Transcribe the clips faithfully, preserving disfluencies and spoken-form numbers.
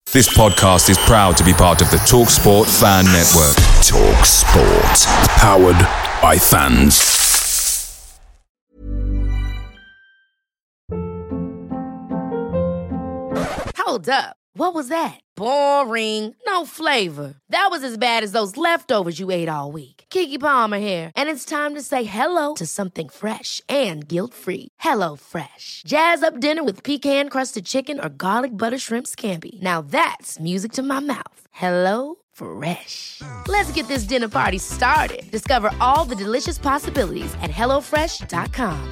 This podcast is proud to be part of the TalkSport Fan Network. TalkSport. Powered by fans. Hold up. What was that? Boring. No flavor. That was as bad as those leftovers you ate all week. Keke Palmer here. And it's time to say hello to something fresh and guilt-free. Hello Fresh. Jazz up dinner with pecan-crusted chicken or garlic butter shrimp scampi. Now that's music to my mouth. Hello Fresh. Let's get this dinner party started. Discover all the delicious possibilities at hello fresh dot com.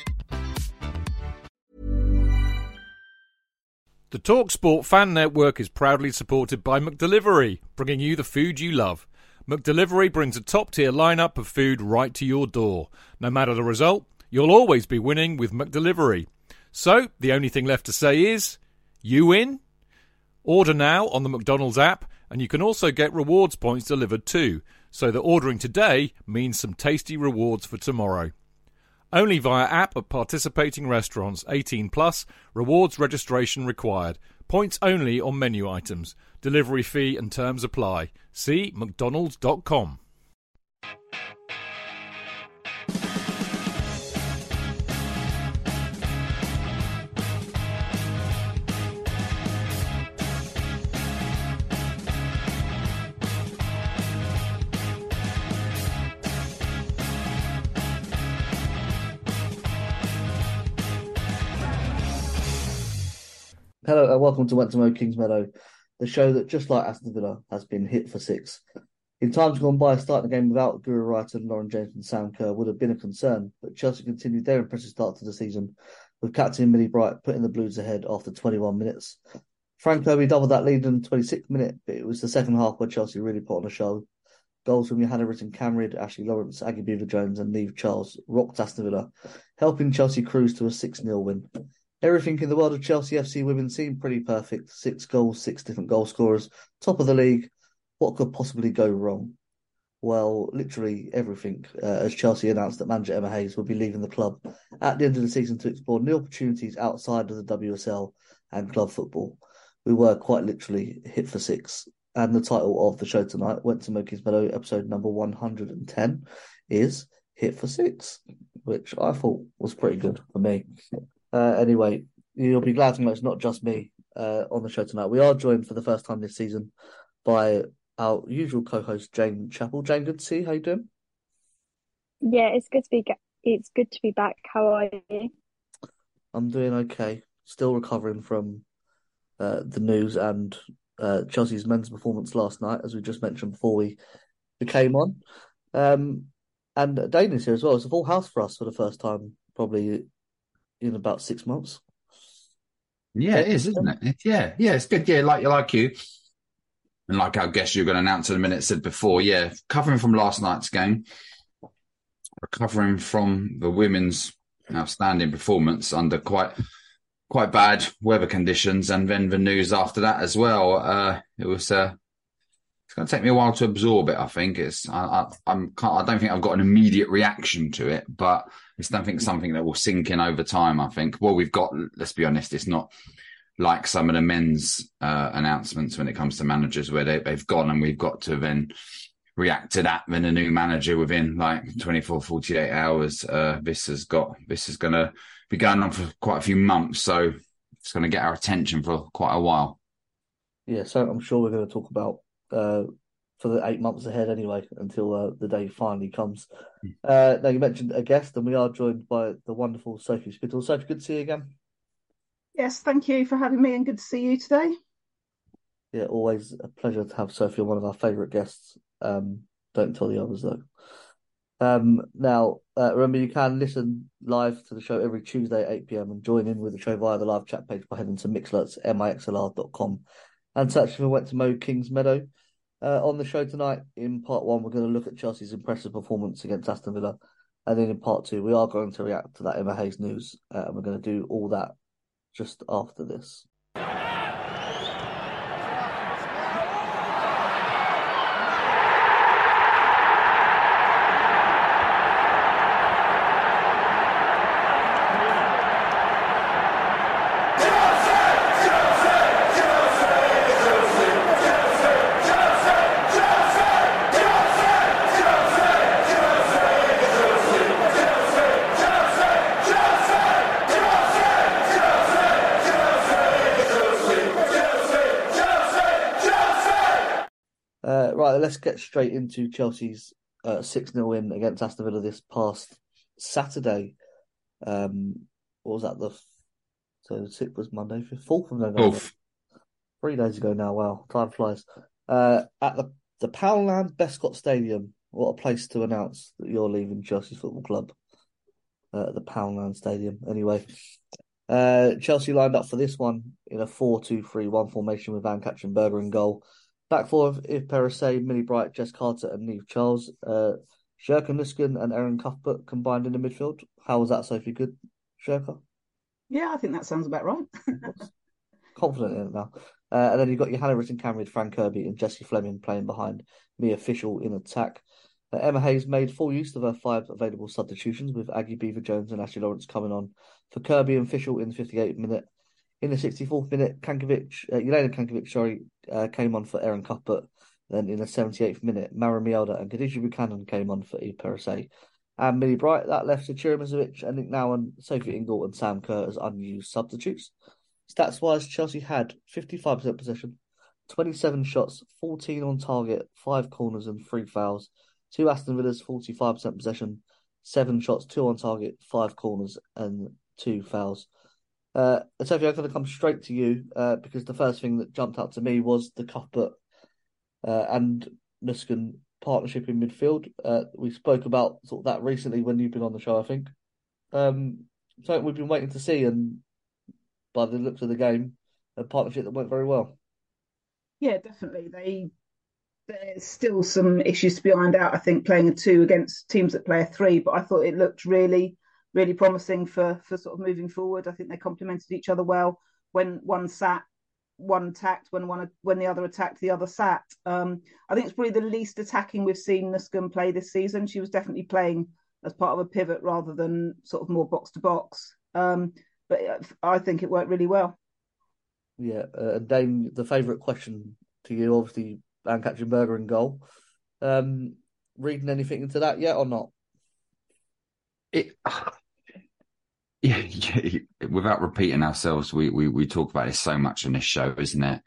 The TalkSport Fan Network is proudly supported by McDelivery, bringing you the food you love. McDelivery brings a top-tier lineup of food right to your door. No matter the result, you'll always be winning with McDelivery. So, the only thing left to say is, you win? Order now on the McDonald's app, and you can also get rewards points delivered too, so that ordering today means some tasty rewards for tomorrow. Only via app at participating restaurants. eighteen plus. Rewards registration required. Points only on menu items. Delivery fee and terms apply. See mcdonalds dot com. Hello and welcome to Went to Mow Kings Meadow, the show that, just like Aston Villa, has been hit for six. In times gone by, starting the game without Guru Wrighton, Lauren James and Sam Kerr would have been a concern, but Chelsea continued their impressive start to the season, with captain Millie Bright putting the Blues ahead after twenty-one minutes. Frank Kirby doubled that lead in the twenty-sixth minute, but it was the second half where Chelsea really put on a show. Goals from Johanna Ritten-Camrid, Ashley Lawrence, Aggie Beaver-Jones and Niamh Charles rocked Aston Villa, helping Chelsea cruise to a six nil win. Everything in the world of Chelsea F C women seemed pretty perfect. Six goals, six different goal scorers, top of the league. What could possibly go wrong? Well, literally everything, uh, as Chelsea announced that manager Emma Hayes would be leaving the club at the end of the season to explore new opportunities outside of the W S L and club football. We were quite literally hit for six. And the title of the show tonight, Went to Mow Kings Meadow, episode number one hundred ten, is Hit for Six, which I thought was pretty good for me. Uh, anyway, you'll be glad to know it's not just me uh, on the show tonight. We are joined for the first time this season by our usual co-host, Jane Chappell. Jane, good to see you. How you doing? Yeah, it's good to be it's good to be back. How are you? I'm doing okay. Still recovering from uh, the news and uh, Chelsea's men's performance last night, as we just mentioned before we came on. Um, and Dane is here as well. It's a full house for us for the first time, probably in about six months. Yeah, it is, isn't it? Yeah, yeah, it's good. Yeah, like like you, and like our guest you're going to announce in a minute said before. Yeah, recovering from last night's game, recovering from the women's outstanding performance under quite quite bad weather conditions, and then the news after that as well. Uh, it was. Uh, It's going to take me a while to absorb it. I think it's. I, I, I'm. Can't, I don't think I've got an immediate reaction to it, but it's. Don't think something that will sink in over time. I think. Well, we've got. Let's be honest. It's not like some of the men's uh, announcements when it comes to managers, where they, they've gone and we've got to then react to that. Then a new manager within like twenty-four, forty-eight hours. Uh, this has got. This is going to be going on for quite a few months, so it's going to get our attention for quite a while. Yeah, so I'm sure we're going to talk about. Uh, for the eight months ahead anyway, until uh, the day finally comes. Uh, now, you mentioned a guest, and we are joined by the wonderful Sophie Spittle. Sophie, good to see you again. Yes, thank you for having me, and good to see you today. Yeah, always a pleasure to have Sophie on, one of our favourite guests. Um, don't tell the others, though. Um, now, uh, remember, you can listen live to the show every Tuesday at eight p.m. and join in with the show via the live chat page by heading to mixlr, M I X L R dot com and searching for Went to Mow Kings Meadow. Uh, on the show tonight, in part one, we're going to look at Chelsea's impressive performance against Aston Villa. And then in part two, we are going to react to that Emma Hayes news. Uh, and we're going to do all that just after this. Uh, right, let's get straight into Chelsea's uh, six nil win against Aston Villa this past Saturday. Um, what was that? The so sixth was Monday, fourth of November. Oof. Three days ago now. Wow, time flies. Uh, at the the Poundland Bescot Stadium. What a place to announce that you're leaving Chelsea Football Club. Uh, at the Poundland Stadium. Anyway, uh, Chelsea lined up for this one in a four two three one formation with Van Katchenberger in goal. Back four of Yves Perisset, Millie Bright, Jess Carter, and Niamh Charles. Uh, Sherka Nuskin and Erin Cuthbert combined in the midfield. How was that, Sophie? Good, Sherka? Yeah, I think that sounds about right. Confident in it now. Uh, and then you've got Johanna Rytting-Kaneryd, Fran Kirby, and Jessie Fleming playing behind Mia Fishel in attack. Uh, Emma Hayes made full use of her five available substitutions, with Aggie Beaver-Jones and Ashley Lawrence coming on for Kirby and Fishel in the fifty-eighth minute. In the sixty-fourth minute, Kankovic, uh, Jelena Kankovic, sorry, uh, came on for Erin Cuthbert. Then in the seventy-eighth minute, Mara Mielda and Khadija Buchanan came on for Yves Perisset. And Millie Bright, that left Sachira Mizovic and Nick Nowen, Sophie Ingle and Sam Kerr as unused substitutes. Stats-wise, Chelsea had fifty-five percent possession, twenty-seven shots, fourteen on target, five corners and three fouls. Two Aston Villa's forty-five percent possession, seven shots, two on target, five corners and two fouls. Uh, Sophie, I'm going to come straight to you uh, because the first thing that jumped out to me was the Cuthbert uh, and Nuskin partnership in midfield. Uh, we spoke about sort of that recently when you've been on the show, I think. Um, something we've been waiting to see, and by the looks of the game, a partnership that went very well. Yeah, definitely. They there's still some issues to be ironed out, I think, playing a two against teams that play a three, but I thought it looked really, really promising for for sort of moving forward. I think they complemented each other well. When one sat, one attacked. When one when the other attacked, the other sat. Um, I think it's probably the least attacking we've seen Nuskin play this season. She was definitely playing as part of a pivot rather than sort of more box to box. Um, but I think it worked really well. Yeah, uh, Dane, the favourite question to you, obviously, Van Katchenberger in goal. Um, reading anything into that yet or not? It, yeah, yeah, without repeating ourselves, we, we, we talk about it so much on this show, isn't it?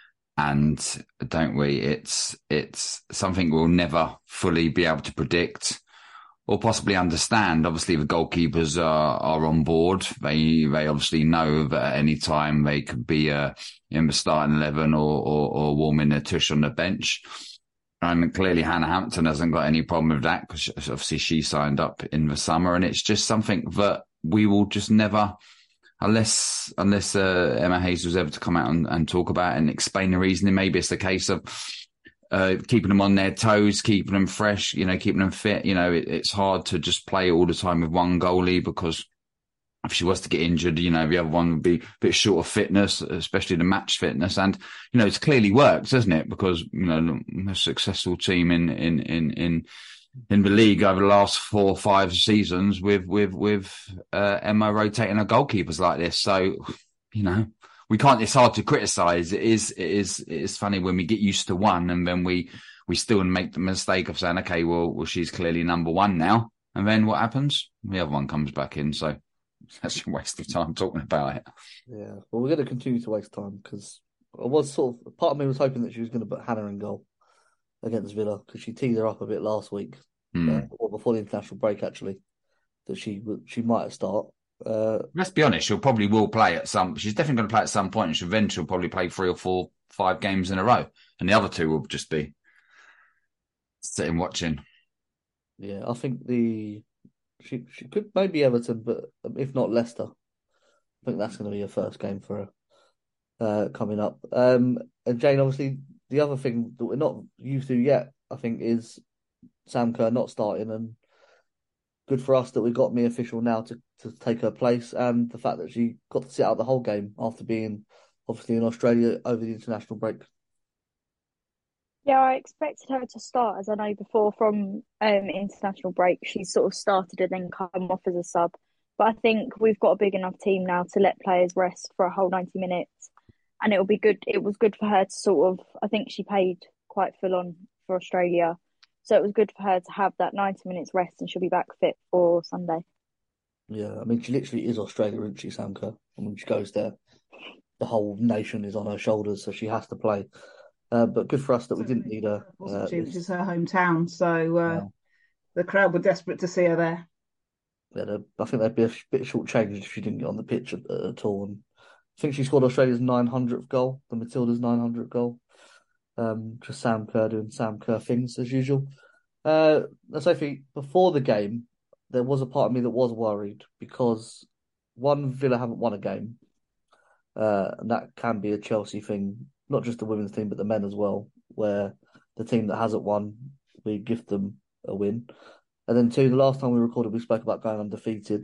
And don't we? It's it's something we'll never fully be able to predict or possibly understand. Obviously, the goalkeepers are, are on board. They they obviously know that at any time they could be uh, in the starting eleven or, or, or warming a tush on the bench. And clearly Hannah Hampton hasn't got any problem with that because obviously she signed up in the summer. And it's just something that we will just never, unless unless uh, Emma Hayes was ever to come out and, and talk about it and explain the reasoning. Maybe it's the case of uh, keeping them on their toes, keeping them fresh, you know, keeping them fit. You know, it, it's hard to just play all the time with one goalie because if she was to get injured, you know, the other one would be a bit short of fitness, especially the match fitness. And, you know, it's clearly worked, doesn't it? Because, you know, a successful team in, in, in, in, in the league over the last four or five seasons with, with, with, uh, Emma rotating her goalkeepers like this. So, you know, we can't, it's hard to criticize. It is, it is, it is funny when we get used to one and then we, we still make the mistake of saying, okay, well, well, she's clearly number one now. And then what happens? The other one comes back in. So, that's a waste of time talking about it. Yeah, well, we're going to continue to waste time because I was sort of, part of me was hoping that she was going to put Hannah in goal against Villa because she teed her up a bit last week, mm. uh, or before the international break, actually, that she she might have start. Uh, Let's be honest, she'll probably will play at some, she's definitely going to play at some point, and she'll then she'll probably play three or four, five games in a row, and the other two will just be sitting watching. Yeah, I think the. She she could maybe Everton, but if not Leicester, I think that's going to be her first game for her uh, coming up. Um, and Jane, obviously, the other thing that we're not used to yet, I think, is Sam Kerr not starting, and good for us that we got Mia Fishel now to, to take her place, and the fact that she got to sit out the whole game after being obviously in Australia over the international break. Yeah, I expected her to start, as I know before from um international break. She sort of started and then come off as a sub. But I think we've got a big enough team now to let players rest for a whole ninety minutes. And it'll be good. It was good for her to sort of, I think she played quite full on for Australia. So it was good for her to have that ninety minutes rest and she'll be back fit for Sunday. Yeah, I mean, she literally is Australia, isn't she, Sam Kerr? And when she goes there, the whole nation is on her shoulders, so she has to play. Uh, but good for us that we didn't Certainly need for her. her, wasn't Uh, she? Which this, is her hometown. So uh, yeah. the crowd were desperate to see her there. Yeah, I think they'd be a bit short-changed if she didn't get on the pitch at, at all. And I think she scored Australia's nine hundredth goal, the Matilda's nine hundredth goal. Um, just Sam Kerr doing Sam Kerr things as usual. Uh, Sophie, before the game, there was a part of me that was worried because one, Villa haven't won a game, uh, and that can be a Chelsea thing, not just the women's team but the men as well, where the team that hasn't won, we gift them a win. And then two, the last time we recorded, we spoke about going undefeated.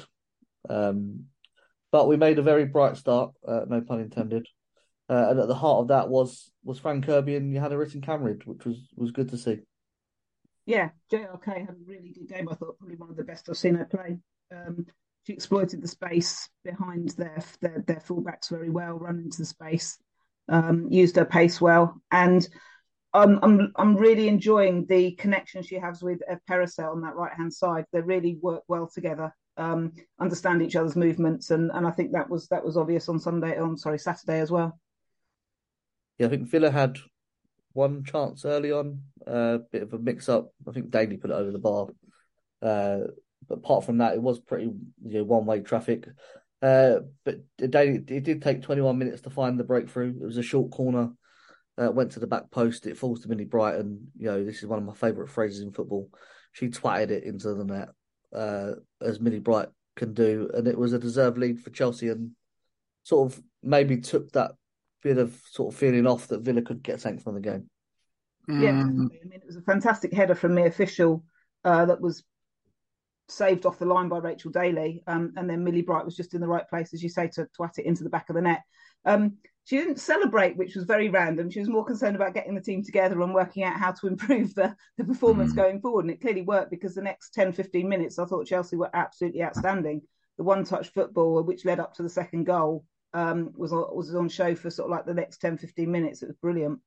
Um, but we made a very bright start, uh, no pun intended. Uh, and at the heart of that was was Fran Kirby and Johanna Rytting-Kaneryd, which was was good to see. Yeah, J R K had a really good game. I thought probably one of the best I've seen her play. Um, she exploited the space behind their their, their fullbacks very well, ran into the space, um, used her pace well, and I'm I'm I'm really enjoying the connection she has with Ev Pericel on that right hand side. They really work well together, um, understand each other's movements, and, and I think that was that was obvious on Sunday. On sorry Saturday as well. Yeah, I think Villa had one chance early on, a uh, bit of a mix-up. I think Daly put it over the bar. Uh, but apart from that, it was pretty you know, one-way traffic. Uh, but Daly, it did take twenty-one minutes to find the breakthrough. It was a short corner, uh, went to the back post. It falls to Millie Brighton. You know, this is one of my favourite phrases in football. She twatted it into the net, uh, as Millie Bright can do. And it was a deserved lead for Chelsea and sort of maybe took that bit of sort of feeling off that Villa could get something from the game. Yeah, definitely. I mean, it was a fantastic header from Mia Fishel uh, that was saved off the line by Rachel Daly, um, and then Millie Bright was just in the right place, as you say, to twat it into the back of the net. Um, she didn't celebrate, which was very random. She was more concerned about getting the team together and working out how to improve the, the performance mm. going forward. And it clearly worked because the next ten, fifteen minutes, I thought Chelsea were absolutely outstanding. The one-touch football, which led up to the second goal, um, was, was on show for sort of like the next ten, fifteen minutes. It was brilliant.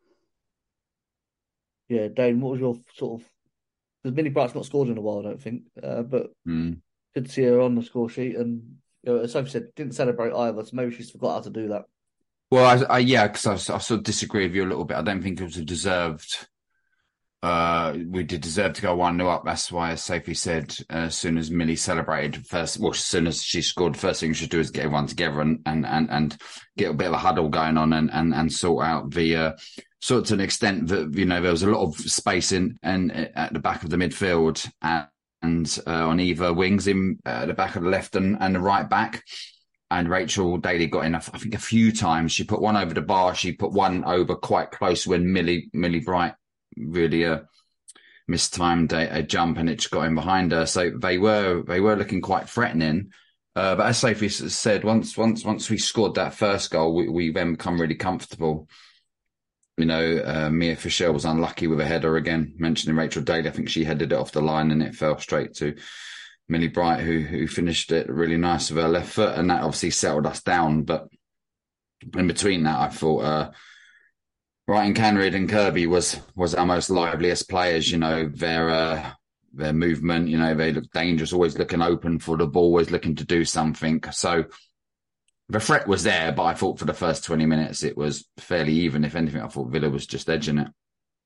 Yeah, Dane, what was your sort of... Because Millie Bright's not scored in a while, I don't think, uh, but mm. good to see her on the score sheet. And you know, as Sophie said, didn't celebrate either, so maybe she's forgot how to do that. Well, I, I, yeah, because I, I sort of disagree with you a little bit. I don't think it was a deserved. Uh, we did deserve to go one nil up. That's why, as Sophie said, uh, as soon as Millie celebrated first, well, as soon as she scored, the first thing she should do is get everyone together and and and, and get a bit of a huddle going on and and, and sort out the uh, sort of to an extent that you know there was a lot of space in and at the back of the midfield and, and uh, on either wings in uh, the back of the left and, and the right back. And Rachel Daly got in, I think, a few times. She put one over the bar. She put one over quite close when Millie Millie Bright really uh, mistimed a, a jump and it just got in behind her. So they were they were looking quite threatening. Uh, but as Sophie said, once once once we scored that first goal, we, we then become really comfortable. You know, uh, Mia Fishel was unlucky with a header again. Mentioning Rachel Daly, I think she headed it off the line and it fell straight to Millie Bright, who who finished it really nice with her left foot, and that obviously settled us down. But in between that, I thought uh, Rytting-Kaneryd and Kirby was was our most liveliest players. You know, their uh, their movement. You know, they look dangerous, always looking open for the ball, always looking to do something. So the threat was there, but I thought for the first twenty minutes it was fairly even. If anything, I thought Villa was just edging it.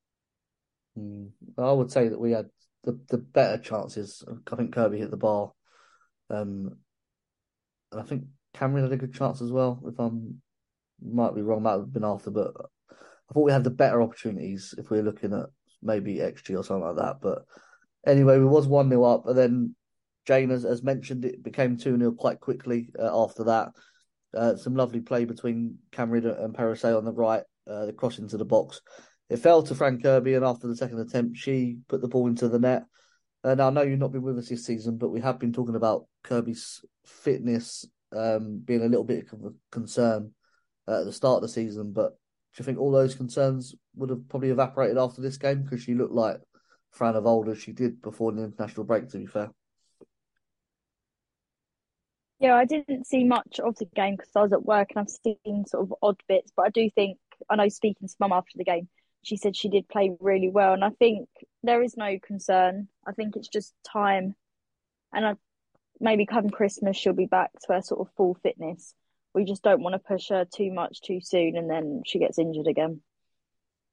Mm, I would say that we had the, the better chances. I think Kirby hit the bar. Um, and I think Cameron had a good chance as well. If I'm might be wrong, might have been after, but I thought we had the better opportunities if we were looking at maybe X G or something like that. But anyway, we was one nil up, and then Jane, as, as mentioned, it became two nil quite quickly uh, after that. Uh, some lovely play between Cameron and Pericel on the right, uh, the cross into the box. It fell to Fran Kirby, and after the second attempt, she put the ball into the net. Uh, now, I know you've not been with us this season, but we have been talking about Kirby's fitness um, being a little bit of a concern uh, at the start of the season. But do you think all those concerns would have probably evaporated after this game? Because she looked like Fran of old as she did before the international break, to be fair. Yeah, I didn't see much of the game because I was at work and I've seen sort of odd bits. But I do think, I know speaking to Mum after the game, she said she did play really well. And I think there is no concern. I think it's just time. And I, maybe come Christmas, she'll be back to her sort of full fitness. We just don't want to push her too much too soon and then she gets injured again.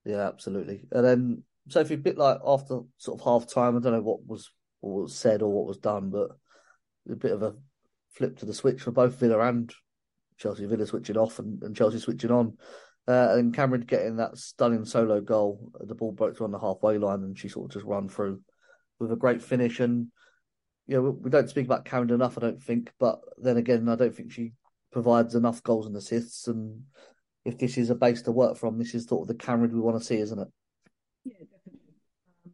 Yeah, absolutely. And then Sophie, a bit like after sort of half time, I don't know what was what was said or what was done, but a bit of a flip to the switch for both Villa and Chelsea. Villa switching off and, and Chelsea switching on. Uh, and Cameron getting that stunning solo goal. The ball broke on the halfway line and she sort of just run through with a great finish. And, you know, we don't speak about Cameron enough, I don't think. But then again, I don't think she provides enough goals and assists. And if this is a base to work from, this is sort of the Cameron we want to see, isn't it? Yeah, definitely. Um,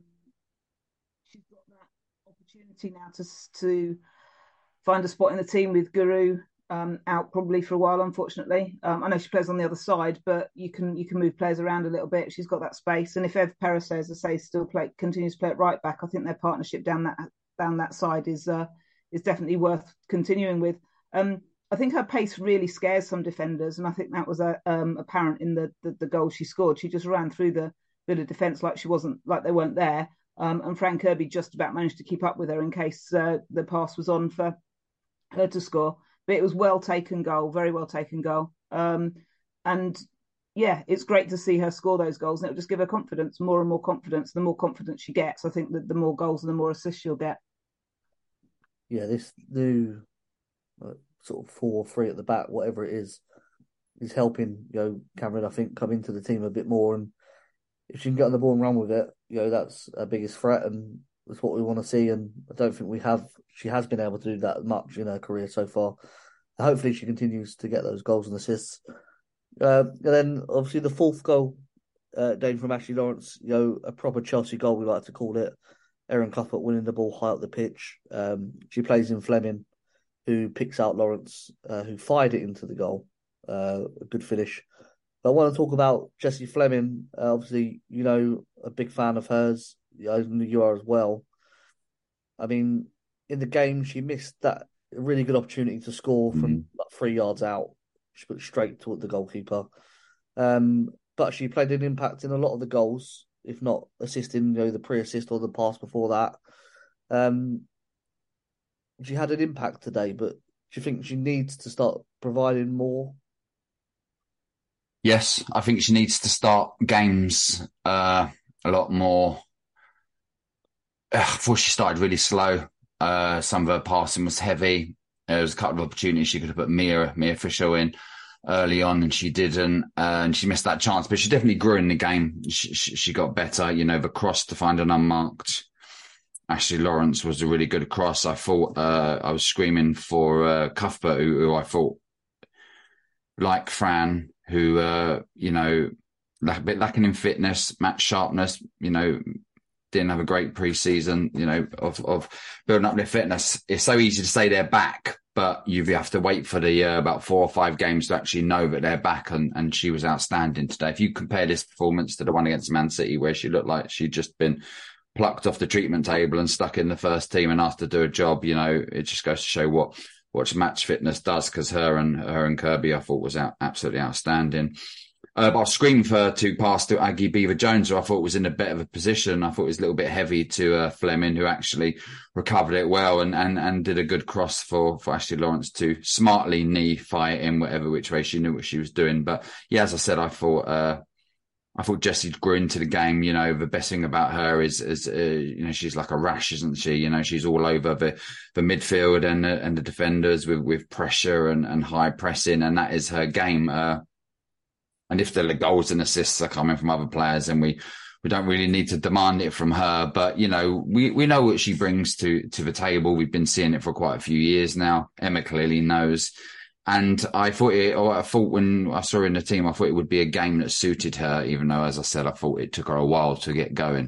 she's got that opportunity now to to find a spot in the team with Guru um, out probably for a while, unfortunately. Um, I know she plays on the other side, but you can you can move players around a little bit. She's got that space. And if Ev Perisset, as I say, still play continues to play at right back, I think their partnership down that down that side is uh, is definitely worth continuing with. Um, I think her pace really scares some defenders, and I think that was uh, um, apparent in the, the the goal she scored. She just ran through the Villa defence like she wasn't like they weren't there, um, and Fran Kirby just about managed to keep up with her in case uh, the pass was on for her to score. But it was well taken goal, very well taken goal, um, and yeah, it's great to see her score those goals, and it'll just give her confidence, more and more confidence. The more confidence she gets, I think that the more goals and the more assists she'll get. Yeah, this new uh, sort of four or three at the back, whatever it is, is helping, you know, Cameron, I think, come into the team a bit more. And if she can get on the ball and run with it, you know, that's our biggest threat, and that's what we want to see. And I don't think we have, she has been able to do that much in her career so far. And hopefully she continues to get those goals and assists. Uh, and then obviously the fourth goal, uh, Dane, from Ashley Lawrence, you know, a proper Chelsea goal, we like to call it. Erin Cuthbert winning the ball high up the pitch. Um, she plays in Fleming, who picks out Lawrence, uh, who fired it into the goal. Uh, a good finish. But I want to talk about Jessie Fleming. Uh, obviously, you know, a big fan of hers. You are as well. I mean, in the game, she missed that really good opportunity to score from mm. like three yards out. She put it straight toward the goalkeeper. Um, but she played an impact in a lot of the goals, if not assisting, you know, the pre-assist or the pass before that. Um, she had an impact today, but do you think she needs to start providing more? Yes, I think she needs to start games uh, a lot more. I thought she started really slow. Uh, some of her passing was heavy. There was a couple of opportunities she could have put Mia, Mia Fisher in early on, and she didn't. Uh, and she missed that chance, but she definitely grew in the game. She, she, she got better. You know, the cross to find an unmarked Ashley Lawrence was a really good cross. I thought uh, I was screaming for uh, Cuthbert, who, who I thought, like Fran, who, uh, you know, a bit lacking in fitness, match sharpness, you know, didn't have a great pre-season, you know, of, of building up their fitness. It's so easy to say they're back, but you have to wait for the uh, about four or five games to actually know that they're back. And, and she was outstanding today. If you compare this performance to the one against Man City, where she looked like she'd just been plucked off the treatment table and stuck in the first team and asked to do a job, you know, it just goes to show what, what match fitness does, because her and her and Kirby, I thought, was out, absolutely outstanding. Uh, but I was screaming for her to pass to Aggie Beaver-Jones, who I thought was in a bit of a position. I thought it was a little bit heavy to uh, Fleming, who actually recovered it well and, and, and did a good cross for, for Ashley Lawrence to smartly knee fire in whatever which way she knew what she was doing. But yeah, as I said, I thought uh, I thought Jessie grew into the game. You know, the best thing about her is, is uh, you know, she's like a rash, isn't she? You know, she's all over the, the midfield and the, and the defenders with, with pressure and, and high pressing, and that is her game. Uh, And if the goals and assists are coming from other players, then we, we don't really need to demand it from her. But, you know, we, we know what she brings to, to the table. We've been seeing it for quite a few years now. Emma clearly knows. And I thought it, or I thought when I saw her in the team, I thought it would be a game that suited her, even though, as I said, I thought it took her a while to get going.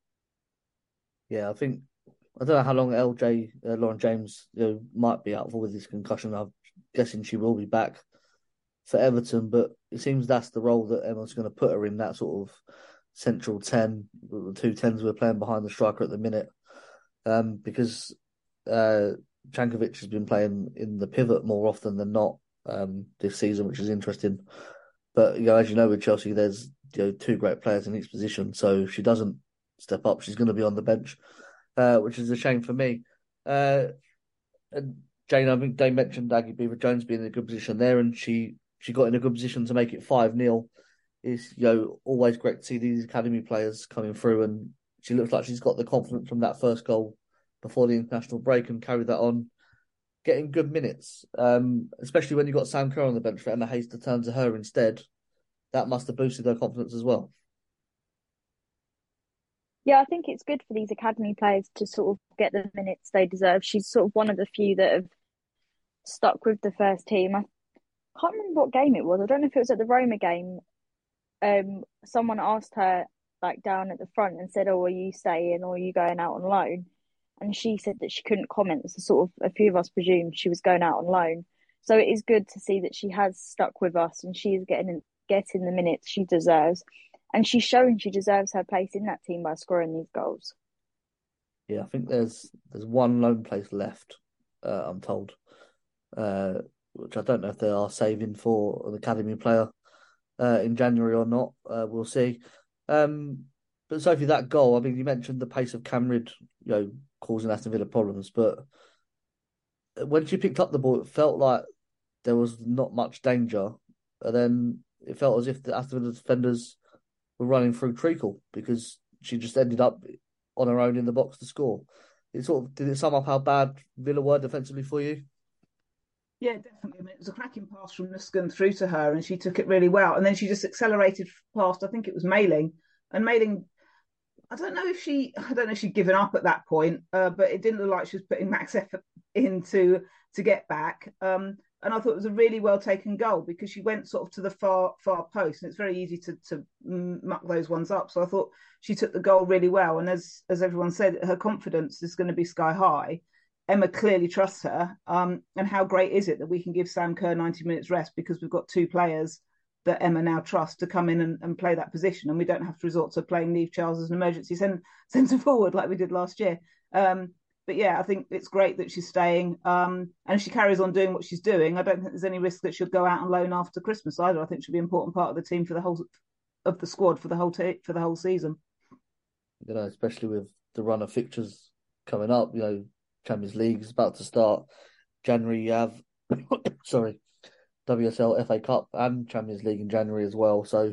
Yeah, I think, I don't know how long L J, uh, Lauren James, you know, might be out for with this concussion. I'm guessing she will be back for Everton, but it seems that's the role that Emma's going to put her in, that sort of central ten, the two tens we're playing behind the striker at the minute, um, because uh, Jankovic has been playing in the pivot more often than not um, this season, which is interesting. But, you know, as you know, with Chelsea, there's, you know, two great players in each position, so if she doesn't step up, she's going to be on the bench, uh, which is a shame for me. Uh, and Jane, I think they mentioned Aggie Beaver-Jones being in a good position there, and she She got in a good position to make it five nil it's, you know, always great to see these academy players coming through, and she looks like she's got the confidence from that first goal before the international break and carried that on, getting good minutes. Um, especially when you got Sam Kerr on the bench for Emma Hayes to turn to her instead. That must have boosted her confidence as well. Yeah, I think it's good for these academy players to sort of get the minutes they deserve. She's sort of one of the few that have stuck with the first team. I can't remember what game it was. I don't know if it was at the Roma game. Um, someone asked her like down at the front and said, "Oh, are you staying or are you going out on loan?" And she said that she couldn't comment. So sort of a few of us presumed she was going out on loan. So it is good to see that she has stuck with us and she is getting getting the minutes she deserves. And she's shown she deserves her place in that team by scoring these goals. Yeah, I think there's there's one loan place left, uh, I'm told, uh, which I don't know if they are saving for an academy player uh, in January or not. Uh, we'll see. Um, but Sophie, that goal, I mean, you mentioned the pace of Cam Rid, you know, causing Aston Villa problems, but when she picked up the ball, it felt like there was not much danger. And then it felt as if the Aston Villa defenders were running through treacle because she just ended up on her own in the box to score. It sort of did it sum up how bad Villa were defensively for you? Yeah, definitely. I mean, it was a cracking pass from Nusken through to her, and she took it really well. And then she just accelerated past, I think it was Mailing. And Mailing, I don't know if she, I don't know if she'd given up at that point, uh, but it didn't look like she was putting max effort into to get back. Um, and I thought it was a really well taken goal because she went sort of to the far far post, and it's very easy to to muck those ones up. So I thought she took the goal really well, and as as everyone said, her confidence is going to be sky high. Emma clearly trusts her, um, and how great is it that we can give Sam Kerr ninety minutes rest because we've got two players that Emma now trusts to come in and, and play that position, and we don't have to resort to playing Niamh Charles as an emergency centre forward like we did last year. Um, But yeah, I think it's great that she's staying. Um, and if she carries on doing what she's doing, I don't think there's any risk that she'll go out on loan after Christmas either. I think she'll be an important part of the team for the whole of the squad for the whole t- for the whole season. You know, especially with the run of fixtures coming up. You know, Champions League is about to start. January you have, sorry, W S L, F A Cup, and Champions League in January as well. So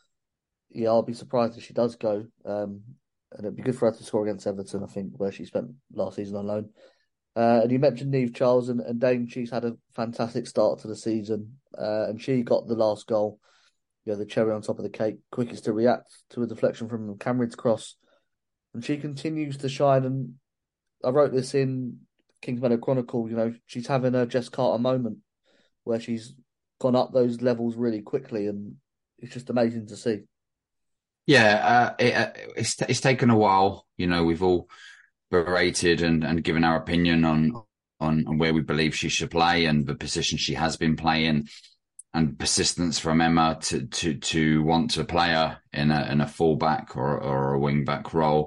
yeah, I'll be surprised if she does go. Um, And it'd be good for her to score against Everton, I think, where she spent last season on loan. Uh, and you mentioned Niamh Charles and, and Dane. She's had a fantastic start to the season. Uh, and she got the last goal, you know, the cherry on top of the cake, quickest to react to a deflection from Cam Rid's cross. And she continues to shine. And I wrote this in Kings Meadow Chronicle, you know, she's having her Jess Carter moment where she's gone up those levels really quickly. And it's just amazing to see. Yeah, uh, it, uh, it's it's taken a while. You know, we've all berated and, and given our opinion on, on on where we believe she should play and the position she has been playing, and persistence from Emma to to to want to play her in a in a fullback or or a wing back role,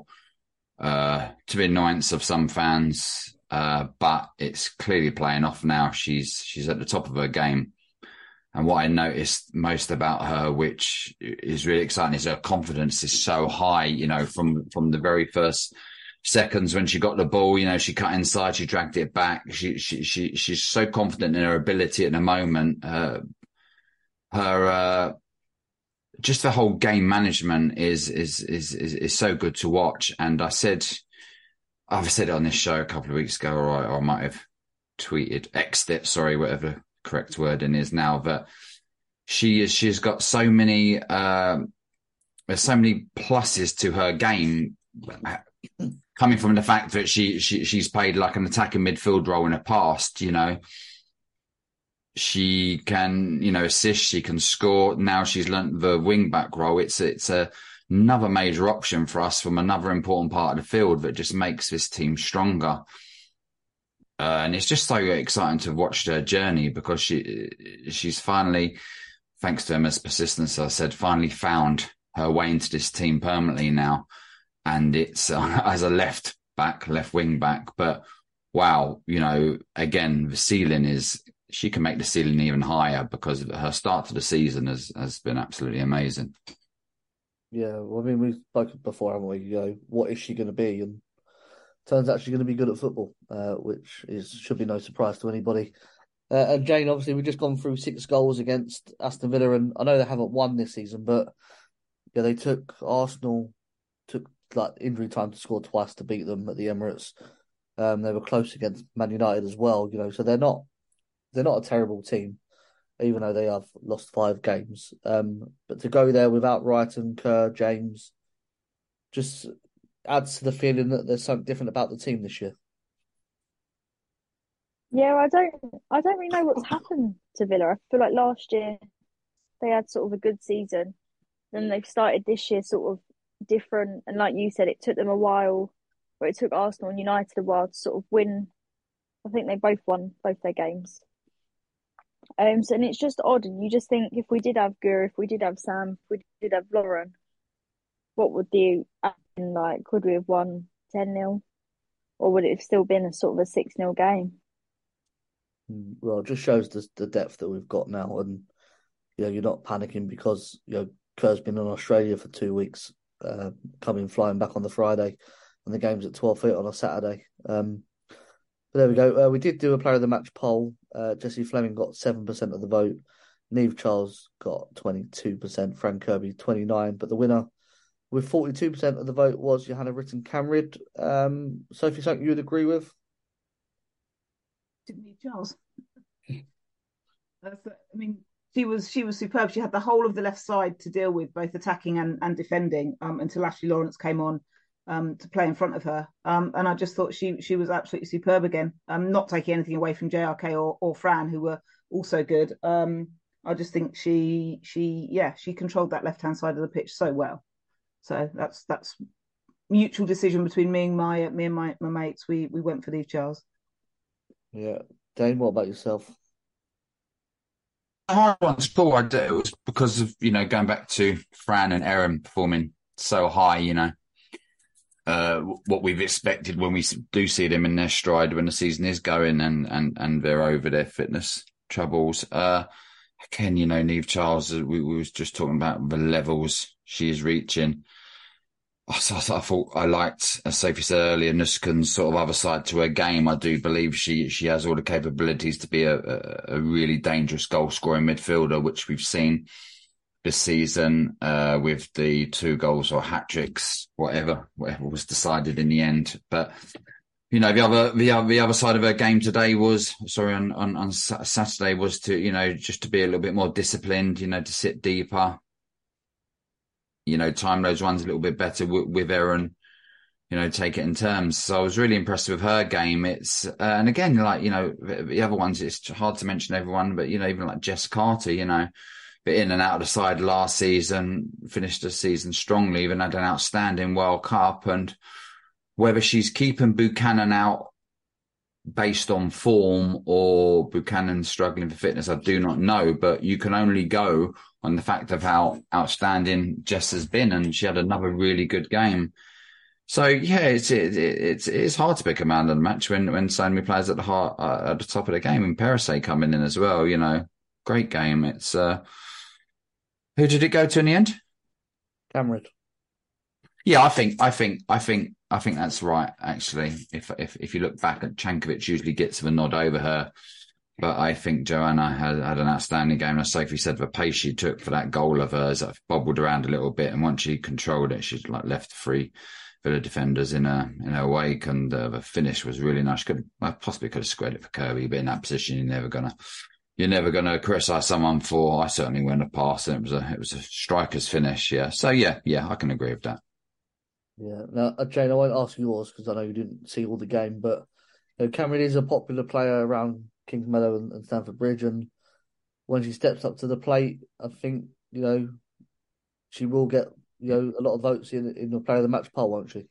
uh, to the annoyance of some fans. Uh, but it's clearly playing off now. She's she's at the top of her game. And what I noticed most about her, which is really exciting, is her confidence is so high, you know, from, from the very first seconds when she got the ball, you know, she cut inside, she dragged it back. She, she, she, she's so confident in her ability at the moment. Uh, her, uh, just the whole game management is, is, is, is, is so good to watch. And I said, I've said it on this show a couple of weeks ago, or I, or I might have tweeted, X'd it, sorry, whatever correct wording is now, that she is she's got so many uh, there's so many pluses to her game, coming from the fact that she she she's played like an attacking midfield role in the past. You know, she can you know assist, she can score. Now she's learnt the wing back role. It's it's a another major option for us from another important part of the field that just makes this team stronger. Uh, and it's just so exciting to watch her journey because she she's finally, thanks to Emma's persistence, as I said, finally found her way into this team permanently now. And it's uh, as a left back, left wing back. But wow, you know, again, the ceiling is, she can make the ceiling even higher because her start to the season has, has been absolutely amazing. Yeah, well, I mean, we've spoken before, haven't we? You know, what is she going to be? And turns out she's going to be good at football, uh, which is should be no surprise to anybody. Uh, and Jane, obviously, we've just gone through six goals against Aston Villa, and I know they haven't won this season, but yeah, they took Arsenal took like injury time to score twice to beat them at the Emirates. Um, they were close against Man United as well, you know, so they're not they're not a terrible team, even though they have lost five games. Um, but to go there without Wrighton, Kerr, James, just adds to the feeling that there's something different about the team this year. Yeah, I don't I don't really know what's happened to Villa. I feel like last year they had sort of a good season. Then they've started this year sort of different. And like you said, it took them a while, or it took Arsenal and United a while to sort of win. I think they both won both their games. Um, so, and it's just odd. And you just think if we did have Gur, if we did have Sam, if we did have Lauren, what would the been like? Could we have won ten nil? Or would it have still been a sort of a six nil game? Well, it just shows the, the depth that we've got now. And, you know, you're not panicking because, you know, Kerr's been in Australia for two weeks, uh, coming flying back on the Friday, and the game's at twelve feet on a Saturday. Um, but there we go. Uh, we did do a player of the match poll. Uh, Jesse Fleming got seven percent of the vote. Niamh Charles got twenty-two percent. Fran Kirby, twenty-nine. But the winner with forty-two percent of the vote was Johanna Rytting-Kaneryd. Um, Sophie, something you would agree with? Didn't need Charles. That's, I mean, she was she was superb. She had the whole of the left side to deal with, both attacking and, and defending, um, until Ashley Lawrence came on um, to play in front of her. Um, and I just thought she she was absolutely superb again. Um, not taking anything away from J R K or, or Fran, who were also good. Um, I just think she she yeah she controlled that left hand side of the pitch so well. So that's that's mutual decision between me and my me and my, my mates. We we went for Niamh Charles. Yeah, Dane, what about yourself? Hard one to call. I did. It was because of, you know, going back to Fran and Erin performing so high, you know, uh, what we've expected when we do see them in their stride when the season is going and, and, and they're over their fitness troubles. Uh, again, you know, Niamh Charles, we, we was just talking about the levels she is reaching. I, I thought I liked, as Sophie said earlier, Nuskan's sort of other side to her game. I do believe she she has all the capabilities to be a, a, a really dangerous goal scoring midfielder, which we've seen this season uh, with the two goals or hat tricks, whatever whatever was decided in the end. But you know, the other the other the other side of her game today was sorry on on, on Saturday was to, you know, just to be a little bit more disciplined, you know, to sit deeper. You know, time those ones a little bit better with, with Erin, you know, take it in terms. So I was really impressed with her game. It's, uh, and again, like, you know, the other ones, it's hard to mention everyone, but, you know, even like Jess Carter, you know, but in and out of the side last season, finished the season strongly, even had an outstanding World Cup. And whether she's keeping Buchanan out based on form or Buchanan struggling for fitness, I do not know, but you can only go on the fact of how outstanding Jess has been, and she had another really good game. So yeah, it's it, it's it's hard to pick a man of the match when when so many players at the heart uh, at the top of the game, and Perisset coming in as well. You know, great game. It's uh, who did it go to in the end? Kaneryd. Yeah, I think I think I think I think that's right. Actually, if if if you look back at Cankovic, usually gets the nod over her. But I think Johanna had, had an outstanding game. As Sophie said, the pace she took for that goal of hers, that bobbled around a little bit. And once she controlled it, she's like left free Villa defenders in her, in her wake. And uh, the finish was really nice. She could, well, possibly could have squared it for Kirby, but in that position, you're never going to, you're never going to criticise someone for, I certainly went a pass, and it was a, it was a striker's finish. Yeah. So yeah, yeah, I can agree with that. Yeah. Now, Jane, I won't ask yours because I know you didn't see all the game, but you know, Kaneryd is a popular player around Kingsmeadow and, and Stamford Bridge, and when she steps up to the plate, I think, you know, she will get, you know, a lot of votes in in the player of the match poll, won't she?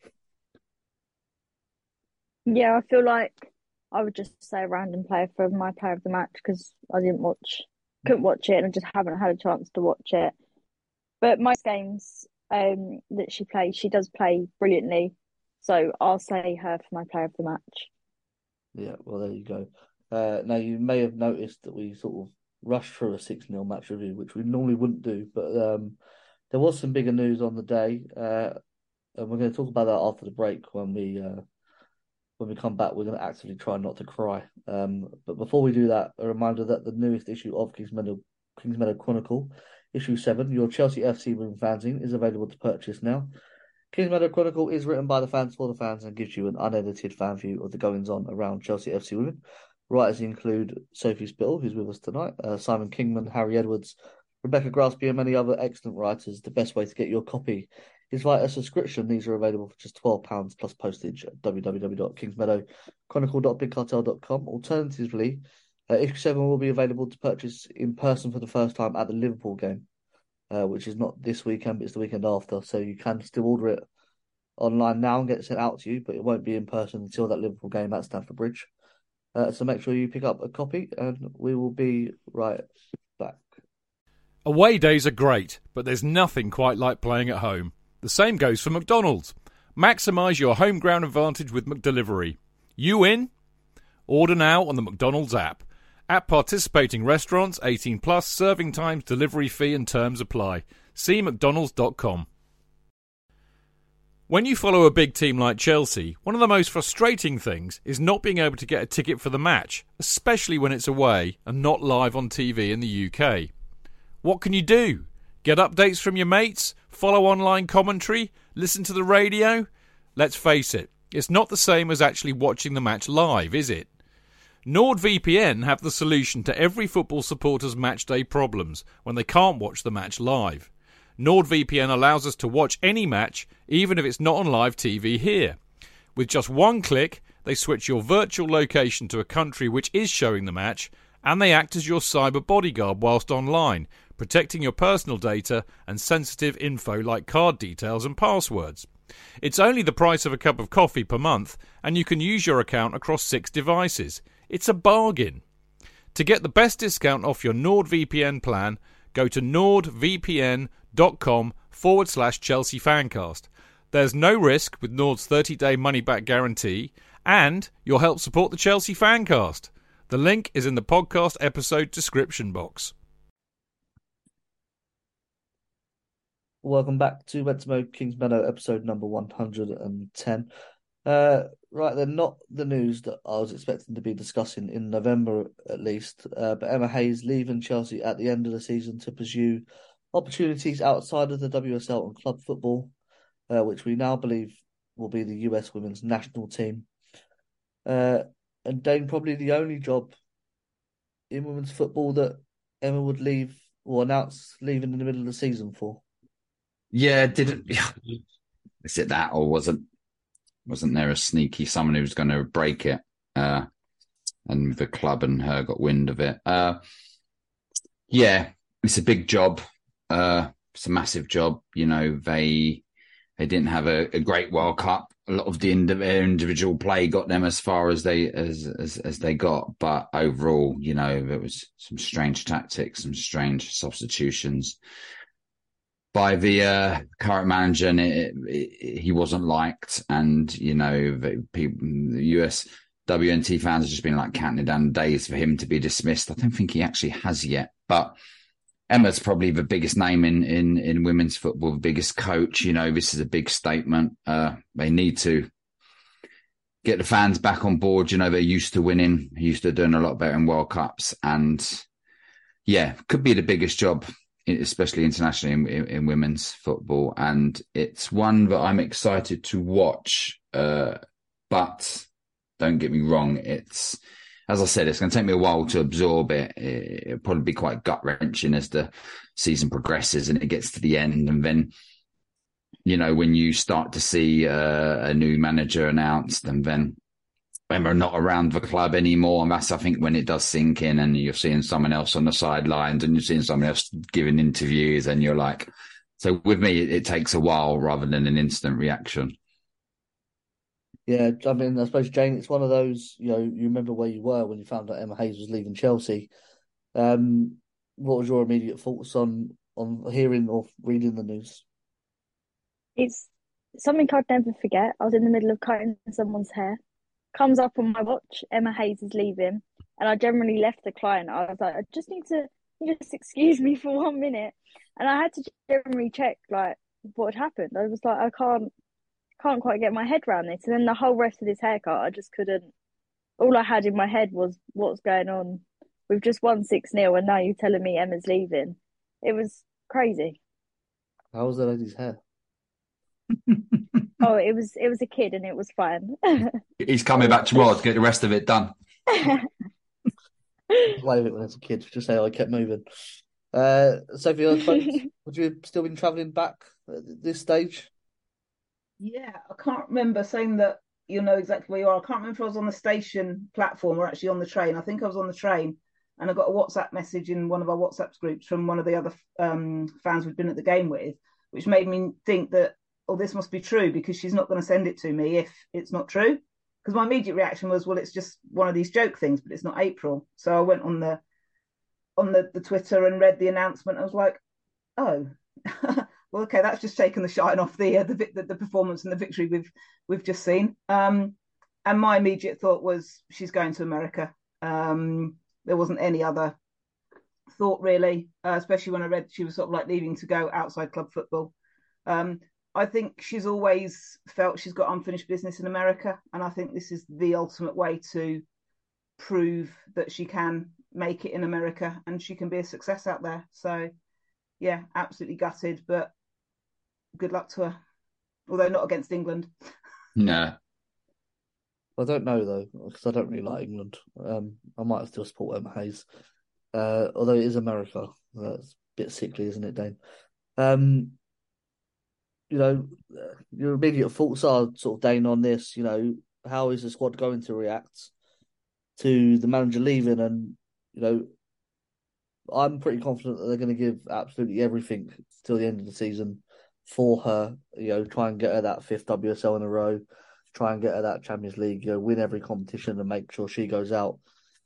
Yeah, I feel like I would just say a random player for my player of the match because I didn't watch, couldn't watch it, and I just haven't had a chance to watch it. But most games um, that she plays, she does play brilliantly. So I'll say her for my player of the match. Yeah, well, there you go. Uh, now, you may have noticed that we sort of rushed through a six nil match review, which we normally wouldn't do, but um, there was some bigger news on the day, uh, and we're going to talk about that after the break when we uh, when we come back, we're going to actively try not to cry. Um, but before we do that, a reminder that the newest issue of Kings Meadow, Kings Meadow Chronicle, issue seven, your Chelsea F C Women fanzine, is available to purchase now. Kings Meadow Chronicle is written by the fans for the fans and gives you an unedited fan view of the goings-on around Chelsea F C Women. Writers include Sophie Spittle, who's with us tonight, uh, Simon Kingman, Harry Edwards, Rebecca Graspie, and many other excellent writers. The best way to get your copy is via a subscription. These are available for just twelve pounds plus postage at w w w dot kingsmeadow chronicle dot big cartel dot com. Alternatively, uh, issue seven will be available to purchase in person for the first time at the Liverpool game, uh, which is not this weekend, but it's the weekend after. So you can still order it online now and get it sent out to you, but it won't be in person until that Liverpool game at Stamford Bridge. Uh, so make sure you pick up a copy, and we will be right back. Away days are great, but there's nothing quite like playing at home. The same goes for McDonald's. Maximise your home ground advantage with McDelivery. You in? Order now on the McDonald's app. At participating restaurants, eighteen plus, serving times, delivery fee and terms apply. See mcdonalds dot com. When you follow a big team like Chelsea, one of the most frustrating things is not being able to get a ticket for the match, especially when it's away and not live on T V in the U K. What can you do? Get updates from your mates? Follow online commentary? Listen to the radio? Let's face it, it's not the same as actually watching the match live, is it? NordVPN have the solution to every football supporter's matchday problems when they can't watch the match live. NordVPN allows us to watch any match, even if it's not on live T V here. With just one click, they switch your virtual location to a country which is showing the match, and they act as your cyber bodyguard whilst online, protecting your personal data and sensitive info like card details and passwords. It's only the price of a cup of coffee per month, and you can use your account across six devices. It's a bargain. To get the best discount off your NordVPN plan, go to nordvpn.com forward slash Chelsea Fancast. There's no risk with Nord's thirty-day money-back guarantee, and you'll help support the Chelsea Fancast. The link is in the podcast episode description box. Welcome back to Wentamo Kings Meadow, episode number one hundred ten. Uh, right then, not the news that I was expecting to be discussing in November at least, uh, but Emma Hayes leaving Chelsea at the end of the season to pursue opportunities outside of the W S L and club football, uh, which we now believe will be the U S women's national team. Uh, and Dane, probably the only job in women's football that Emma would leave or announce leaving in the middle of the season for. Yeah, didn't is it that, or wasn't wasn't there a sneaky someone who was going to break it, uh, and the club and her got wind of it? Uh, yeah, it's a big job. Uh, it's a massive job. You know, they they didn't have a, a great World Cup. A lot of the individual play got them as far as they as, as as they got, but overall, you know, there was some strange tactics, some strange substitutions by the uh, current manager, and it, it, it, he wasn't liked. And, you know, the, people, the U S W N T fans have just been like counting down days for him to be dismissed. I don't think he actually has yet. But Emma's probably the biggest name in, in, in women's football, the biggest coach. You know, this is a big statement. Uh, they need to get the fans back on board. You know, they're used to winning, used to doing a lot better in World Cups. And, yeah, could be the biggest job, especially internationally in, in, in women's football. And it's one that I'm excited to watch. Uh, but don't get me wrong, it's, as I said, it's going to take me a while to absorb it. It'll probably be quite gut-wrenching as the season progresses and it gets to the end. And then, you know, when you start to see uh, a new manager announced, and then when we're not around the club anymore, and that's, I think, when it does sink in, and you're seeing someone else on the sidelines and you're seeing someone else giving interviews, and you're like, so with me, it, it takes a while rather than an instant reaction. Yeah, I mean, I suppose, Jane, it's one of those, you know, you remember where you were when you found out Emma Hayes was leaving Chelsea. Um, what was your immediate thoughts on, on hearing or reading the news? It's something I'd never forget. I was in the middle of cutting someone's hair. Comes up on my watch, Emma Hayes is leaving. And I generally left the client. I was like, I just need to just excuse me for one minute. And I had to generally check, like, what had happened. I was like, I can't, can't quite get my head around this. And then the whole rest of this haircut, I just couldn't. All I had in my head was what's going on. We've just won six nil, and now you're telling me Emma's leaving. It was crazy. How was the lady's hair? Oh, it was it was a kid, and it was fine. He's coming back tomorrow to get the rest of it done. Wave it when I was a kid. Just say I kept moving. Uh, Sophie, would you have still been travelling back at this stage? Yeah, I can't remember saying that you know exactly where you are. I can't remember if I was on the station platform or actually on the train. I think I was on the train, and I got a WhatsApp message in one of our WhatsApp groups from one of the other um, fans we'd been at the game with, which made me think that, oh, this must be true because she's not going to send it to me if it's not true. Because my immediate reaction was, well, it's just one of these joke things, but it's not April. So I went on the on the, the Twitter and read the announcement. I was like, oh, well, okay, that's just taken the shine off the, uh, the the the performance and the victory we've we've just seen. Um, and my immediate thought was she's going to America. Um, there wasn't any other thought really, uh, especially when I read she was sort of like leaving to go outside club football. Um, I think she's always felt she's got unfinished business in America, and I think this is the ultimate way to prove that she can make it in America and she can be a success out there. So, yeah, absolutely gutted, but good luck to her. Although not against England. No. I don't know though, because I don't really like England. Um, I might still support Emma Hayes, uh, although it is America. That's a bit sickly, isn't it, Dane? Um, you know, your immediate thoughts are sort of, Dane, on this. You know, how is the squad going to react to the manager leaving? And you know, I'm pretty confident that they're going to give absolutely everything till the end of the season for her. You know, try and get her that fifth W S L in a row. Try and get her that Champions League, you know, win every competition and make sure she goes out,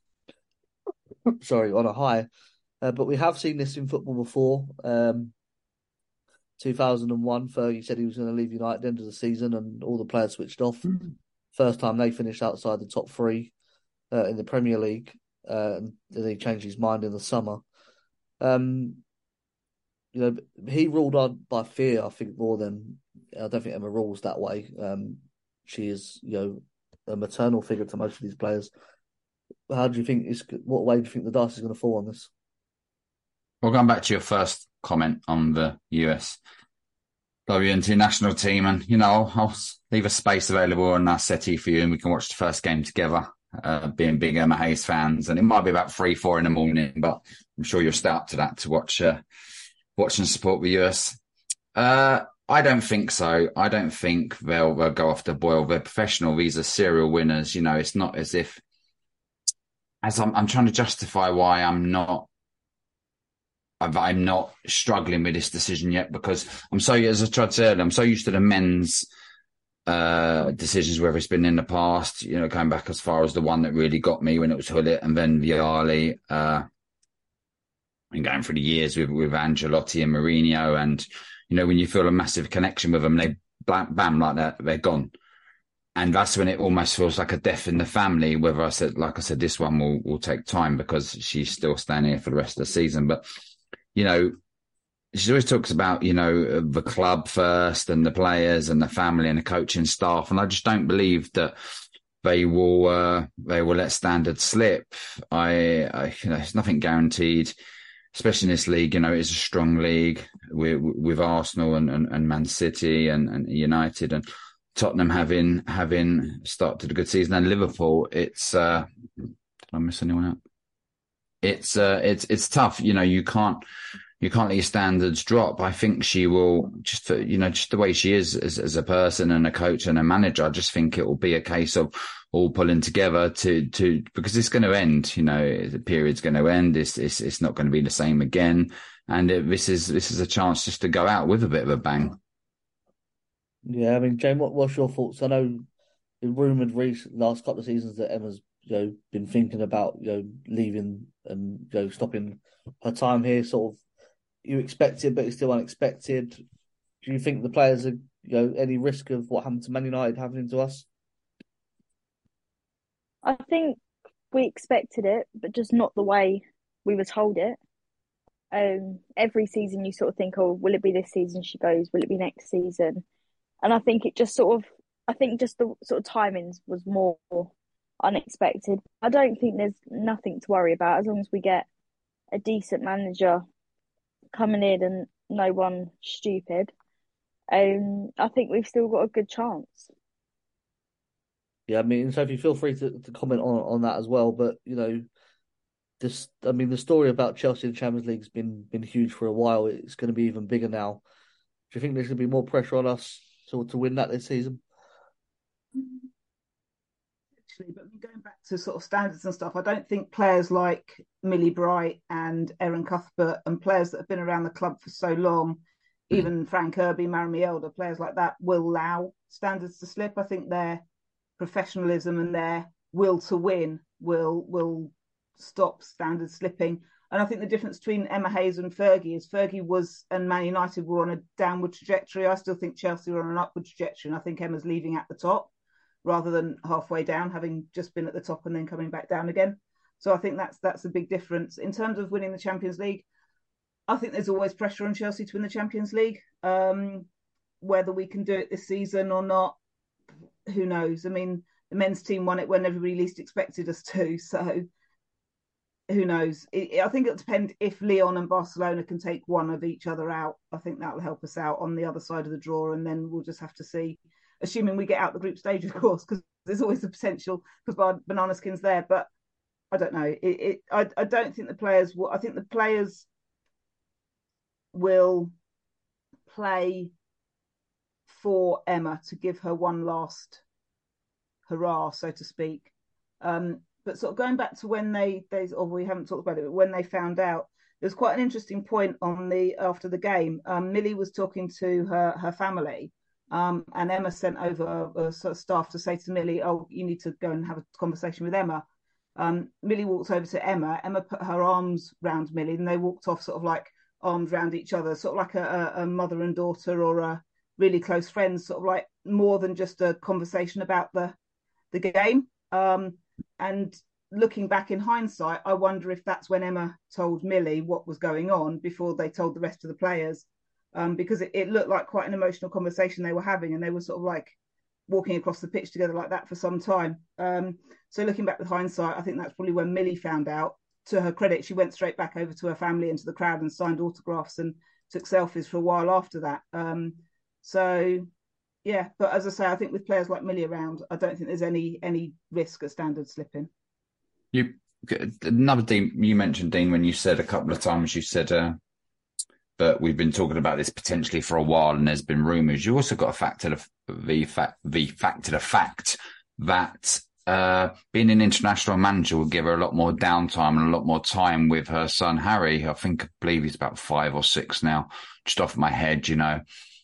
sorry, on a high. Uh, but we have seen this in football before. Um, two thousand one, Fergie said he was going to leave United at the end of the season and all the players switched off. Mm-hmm. First time they finished outside the top three uh, in the Premier League. Uh, and then he changed his mind in the summer. Um, you know, he ruled on by fear, I think, more than... I don't think Emma rules that way. Um She is, you know, a maternal figure to most of these players. How do you think? Is what way do you think the dice is going to fall on this? Well, going back to your first comment on the U S W N T national team, and you know, I'll, I'll leave a space available on our settee for you, and we can watch the first game together. Uh, being big Emma Hayes fans, and it might be about three, four in the morning, but I'm sure you'll stay up to that to watch, uh, watch and support the U S. Uh, I don't think so. I don't think they'll, they'll go off the boil. They're professional. These are serial winners. You know, it's not as if, as I'm, I'm trying to justify why I'm not, I'm not struggling with this decision yet, because I'm so, as I tried to say earlier, I'm so used to the men's uh, decisions, whether it's been in the past, you know, going back as far as the one that really got me when it was Hullet and then Vialli, uh, and going through the years with, with Angelotti and Mourinho, and, you know, when you feel a massive connection with them, they bam, bam like that, they're gone. And that's when it almost feels like a death in the family, whether I said, like I said, this one will, will take time because she's still staying here for the rest of the season. But, you know, she always talks about, you know, the club first and the players and the family and the coaching staff. And I just don't believe that they will, uh, they will let standards slip. I, I you know, there's nothing guaranteed. Especially in this league, you know, it's a strong league with, with Arsenal and, and, and Man City and, and United and Tottenham having having started a good season, and Liverpool. It's uh, did I miss anyone out? It's uh, it's it's tough. You know, you can't you can't let your standards drop. I think she will just for, you know, just the way she is as, as a person and a coach and a manager. I just think it will be a case of all pulling together to, to, because it's going to end, you know, the period's going to end. It's, it's, it's not going to be the same again. And it, this is, this is a chance just to go out with a bit of a bang. Yeah. I mean, Jane, what, what's your thoughts? I know it rumoured recent last couple of seasons that Emma's, you know, been thinking about, you know, leaving and, you know, stopping her time here. Sort of, you expect it, but it's still unexpected. Do you think the players are, you know, any risk of what happened to Man United happening to us? I think we expected it, but just not the way we were told it. Um, every season you sort of think, oh, will it be this season she goes? Will it be next season? And I think it just sort of, I think just the sort of timings was more unexpected. I don't think there's nothing to worry about as long as we get a decent manager coming in and no one stupid. Um, I think we've still got a good chance. Yeah, I mean, Sophie, feel free to, to comment on, on that as well. But you know, this, I mean, the story about Chelsea in the Champions League has been been huge for a while. It's going to be even bigger now. Do you think there's going to be more pressure on us to to win that this season? Actually, but going back to sort of standards and stuff, I don't think players like Millie Bright and Erin Cuthbert and players that have been around the club for so long, mm. even Fran Kirby, Marami Elder, players like that will allow standards to slip. I think their professionalism and their will to win will will stop standards slipping. And I think the difference between Emma Hayes and Fergie is Fergie was and Man United were on a downward trajectory. I still think Chelsea were on an upward trajectory, and I think Emma's leaving at the top rather than halfway down, having just been at the top and then coming back down again. So I think that's that's a big difference. In terms of winning the Champions League, I think there's always pressure on Chelsea to win the Champions League. Um, whether we can do it this season or not, who knows? I mean, the men's team won it when everybody least expected us to, so who knows? It, I think it'll depend if Lyon and Barcelona can take one of each other out. I think that will help us out on the other side of the draw, and then we'll just have to see, assuming we get out the group stage, of course, because there's always the potential because Banana Skin's there. But I don't know. It, it I, I don't think the players will. I think the players will play for Emma to give her one last hurrah, so to speak. Um, but sort of going back to when they, they, or we haven't talked about it, but when they found out, there's quite an interesting point on the after the game. Um, Millie was talking to her her family, um, and Emma sent over a, a sort of staff to say to Millie, "Oh, you need to go and have a conversation with Emma." Um, Millie walked over to Emma. Emma put her arms round Millie, and they walked off sort of like arms round each other, sort of like a, a mother and daughter or a really close friends, sort of like more than just a conversation about the the game. Um, and looking back in hindsight, I wonder if that's when Emma told Millie what was going on before they told the rest of the players, um, because it, it looked like quite an emotional conversation they were having, and they were sort of like walking across the pitch together like that for some time. Um, so looking back with hindsight, I think that's probably when Millie found out. To her credit, she went straight back over to her family and to the crowd and signed autographs and took selfies for a while after that. Um, so yeah, but as I say, I think with players like Millie around, I don't think there's any any risk of standards slipping. You another Dean, you mentioned, Dean, when you said a couple of times, you said uh, that we've been talking about this potentially for a while, and there's been rumours. You also got to factor the the fact the factor the fact that uh, being an international manager will give her a lot more downtime and a lot more time with her son Harry. I think I believe he's about five or six now, just off my head, you know.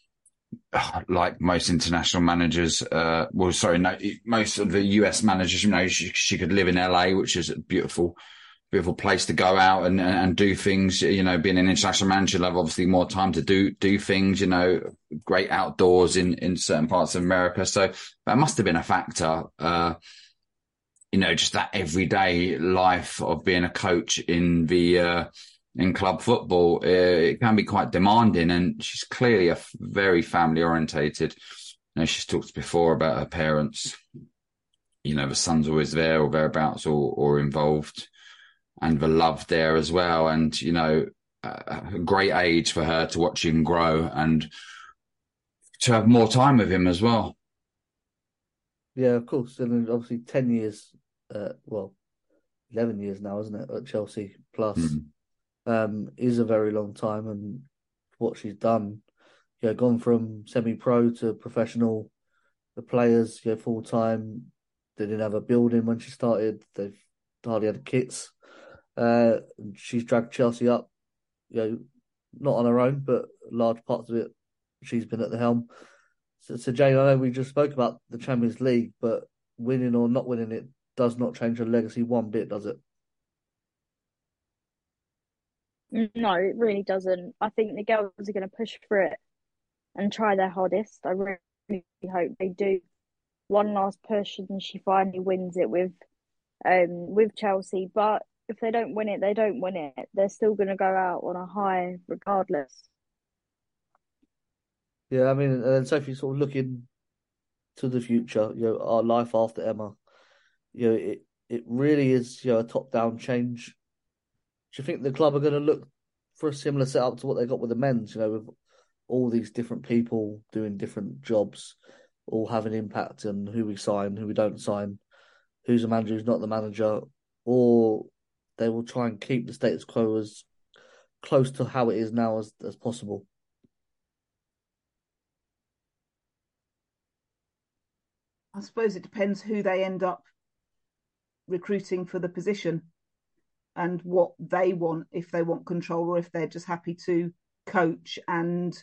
Like most international managers, uh, well, sorry, no, most of the U S managers, you know, she, she could live in L A, which is a beautiful, beautiful place to go out and, and do things. You know, being an international manager, you'll have obviously more time to do, do things, you know, great outdoors in, in certain parts of America. So that must have been a factor, uh, you know, just that everyday life of being a coach in the, uh, in club football, uh, it can be quite demanding, and she's clearly a f- very family orientated. You know, she's talked before about her parents. You know, the son's always there or thereabouts or, or involved, and the love there as well. And, you know, uh, a great age for her to watch him grow and to have more time with him as well. Yeah, of course. And obviously ten years, uh, well, eleven years now, isn't it, at Chelsea plus. Mm-hmm. Um, is a very long time, and what she's done, you know, gone from semi-pro to professional. The players, you know, full time. They didn't have a building when she started. They've hardly had kits. Uh, she's dragged Chelsea up, you know, not on her own, but large parts of it, she's been at the helm. So, so Jane, I know we just spoke about the Champions League, but winning or not winning it does not change her legacy one bit, does it? No, it really doesn't. I think the girls are going to push for it and try their hardest. I really hope they do one last push and she finally wins it with um with Chelsea. But if they don't win it, they don't win it. They're still going to go out on a high regardless. Yeah, I mean, and then so if you sort of looking to the future, you know, our life after Emma, you know, it it really is, you know, a top-down change. Do you think the club are going to look for a similar setup to what they got with the men's, you know, with all these different people doing different jobs, all having impact on who we sign, who we don't sign, who's the manager, who's not the manager, or they will try and keep the status quo as close to how it is now as, as possible? I suppose it depends who they end up recruiting for the position and what they want, if they want control or if they're just happy to coach and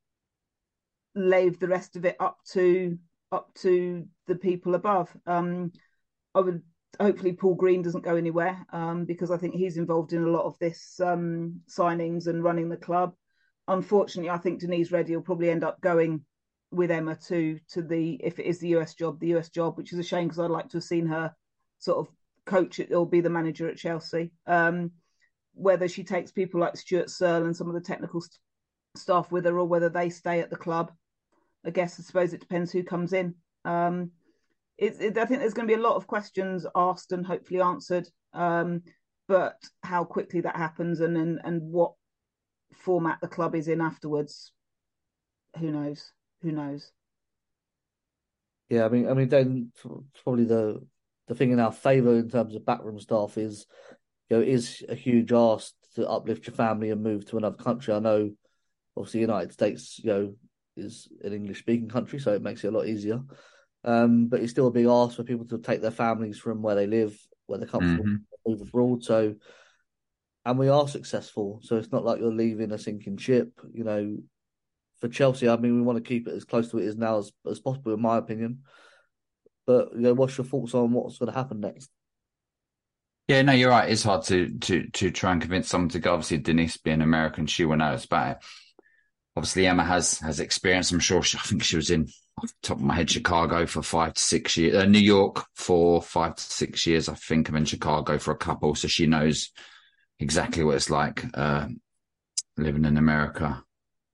leave the rest of it up to up to the people above. Um, I would hopefully Paul Green doesn't go anywhere um, because I think he's involved in a lot of this um, signings and running the club. Unfortunately, I think Denise Reddy will probably end up going with Emma to to the if it is the U S job, the U S job, which is a shame because I'd like to have seen her sort of coach it or be the manager at Chelsea. Um, whether she takes people like Stuart Searle and some of the technical st- staff with her, or whether they stay at the club, I guess I suppose it depends who comes in. Um, it, it, I think there's going to be a lot of questions asked and hopefully answered, um, but how quickly that happens and, and and what format the club is in afterwards, who knows? Who knows? Yeah, I mean, I mean, then probably the the thing in our favour in terms of backroom staff is, you know, it is a huge ask to uplift your family and move to another country. I know, obviously, United States, you know, is an English speaking country, so it makes it a lot easier. Um, but it's still a big ask for people to take their families from where they live, where they're comfortable, mm-hmm. move abroad. So, and we are successful. So it's not like you're leaving a sinking ship. You know, for Chelsea, I mean, we want to keep it as close to it is now as, as possible, in my opinion. But you know, what's your thoughts on what's going to happen next? Yeah, no, you're right. It's hard to to to try and convince someone to go. Obviously, Denise being American, she will know us about it. Obviously, Emma has has experience. I'm sure she, I think she was in, off the top of my head, Chicago for five to six years, uh, New York for five to six years, I think, and in Chicago for a couple. So she knows exactly what it's like uh, living in America.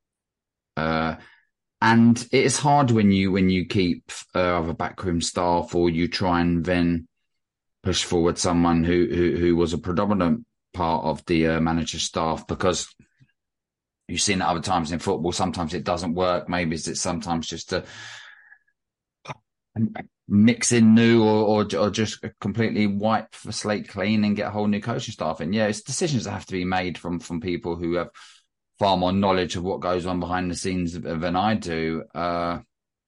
Uh, and it is hard when you when you keep uh, other backroom staff, or you try and then push forward someone who who, who was a predominant part of the uh, manager's staff, because you've seen it other times in football. Sometimes it doesn't work. Maybe it's sometimes just to mix in new, or, or or just completely wipe the slate clean and get a whole new coaching staff in. Yeah, it's decisions that have to be made from from people who have far more knowledge of what goes on behind the scenes than I do. Uh,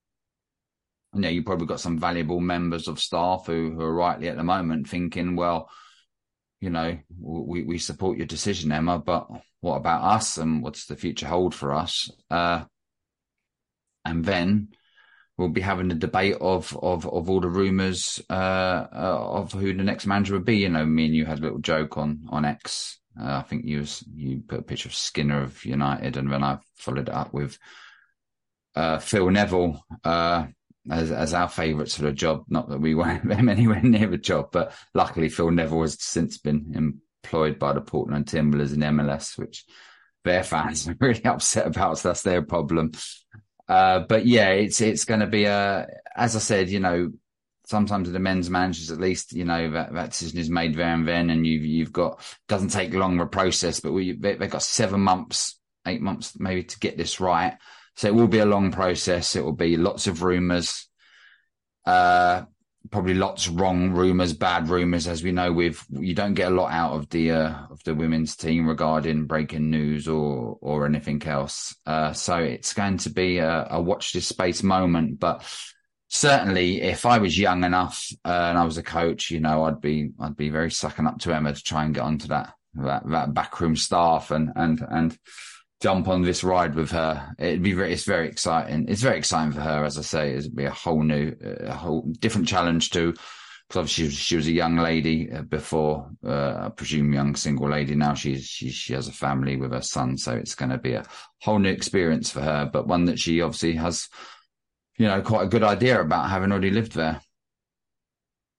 you know, you've probably got some valuable members of staff who, who are rightly at the moment thinking, well, you know, we, we support your decision, Emma, but what about us, and what's the future hold for us? Uh, and then we'll be having a debate of of, of all the rumours uh, uh, of who the next manager would be. You know, me and you had a little joke on on X. Uh, I think you was, you put a picture of Skinner of United, and then I followed it up with uh, Phil Neville uh, as as our favourites for the job. Not that we weren't them anywhere near the job, but luckily Phil Neville has since been employed by the Portland Timbers in M L S, which their fans are really upset about. So that's their problem. Uh, but yeah, it's it's going to be a, as I said, you know, sometimes the men's managers, at least, you know, that, that decision is made there and then, and you've, you've got, doesn't take long a process, but we, they, they've got seven months, eight months maybe to get this right. So it will be a long process. It will be lots of rumours, uh, probably lots of wrong rumours, bad rumours. As we know, with, you don't get a lot out of the, uh, of the women's team regarding breaking news or, or anything else. Uh, so it's going to be a, a watch this space moment, but certainly, if I was young enough uh, and I was a coach, you know, I'd be I'd be very sucking up to Emma to try and get onto that that, that backroom staff and and and jump on this ride with her. It'd be very, it's very exciting. It's very exciting for her, as I say. It'd be a whole new, a whole different challenge too. Because obviously she was a young lady before, uh, I presume young single lady. Now she's she she has a family with her son, so it's going to be a whole new experience for her, but one that she obviously has, you know, quite a good idea about, having already lived there.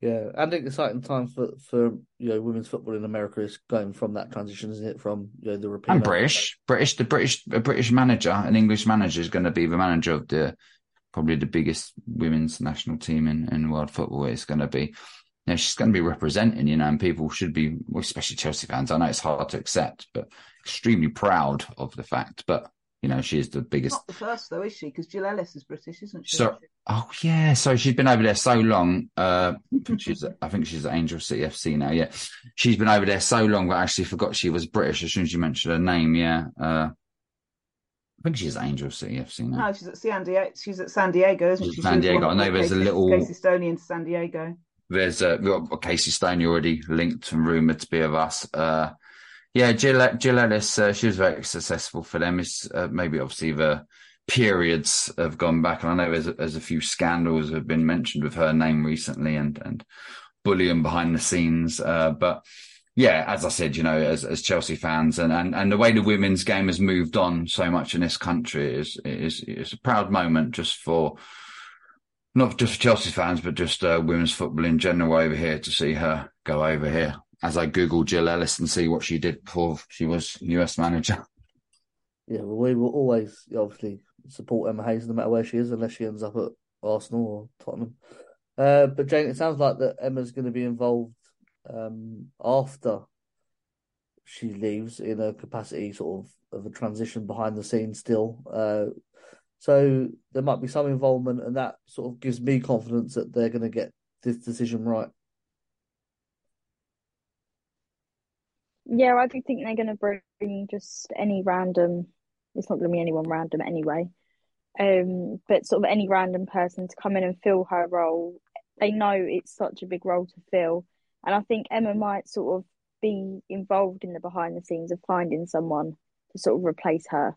Yeah, and an exciting time for, for you know women's football in America is going from that transition, isn't it? From you know the European and British, British, the British, a British manager, an English manager is going to be the manager of the probably the biggest women's national team in, in world football. It's going to be, you know, she's going to be representing, you know, and people should be, well, especially Chelsea fans. I know it's hard to accept, but extremely proud of the fact. But you know, she is the biggest. Not the first though, is she? Because Jill Ellis is British, isn't she? So, oh yeah, so she's been over there so long. Uh, she's, I think she's at Angel City F C now. Yeah, she's been over there so long, but I actually forgot she was British as soon as you mentioned her name. Yeah, uh, I think she's at Angel City F C now. No, she's at San Diego. She's at San Diego, isn't she's she? San Diego. I know there's Casey, a little Casey Stoney in San Diego. There's uh, we've got Casey Stoney already linked and rumoured to be of us. Uh, Yeah, Jill, Jill Ellis, uh, she was very successful for them. It's uh, maybe obviously the periods have gone back, and I know there's, there's a few scandals have been mentioned with her name recently, and and bullying behind the scenes. Uh, but yeah, as I said, you know, as as Chelsea fans, and and and the way the women's game has moved on so much in this country is is is a proud moment just for. Not just for Chelsea fans, but just uh, women's football in general over here to see her go over here. As I Google Jill Ellis and see what she did before she was U S manager. Yeah, well, we will always obviously support Emma Hayes no matter where she is, unless she ends up at Arsenal or Tottenham. Uh, but Jane, it sounds like that Emma's going to be involved um, after she leaves in a capacity sort of of a transition behind the scenes still. Uh, so there might be some involvement, and that sort of gives me confidence that they're going to get this decision right. Yeah, I do think they're going to bring just any random. It's not going to be anyone random anyway. Um, but sort of any random person to come in and fill her role. They know it's such a big role to fill, and I think Emma might sort of be involved in the behind the scenes of finding someone to sort of replace her.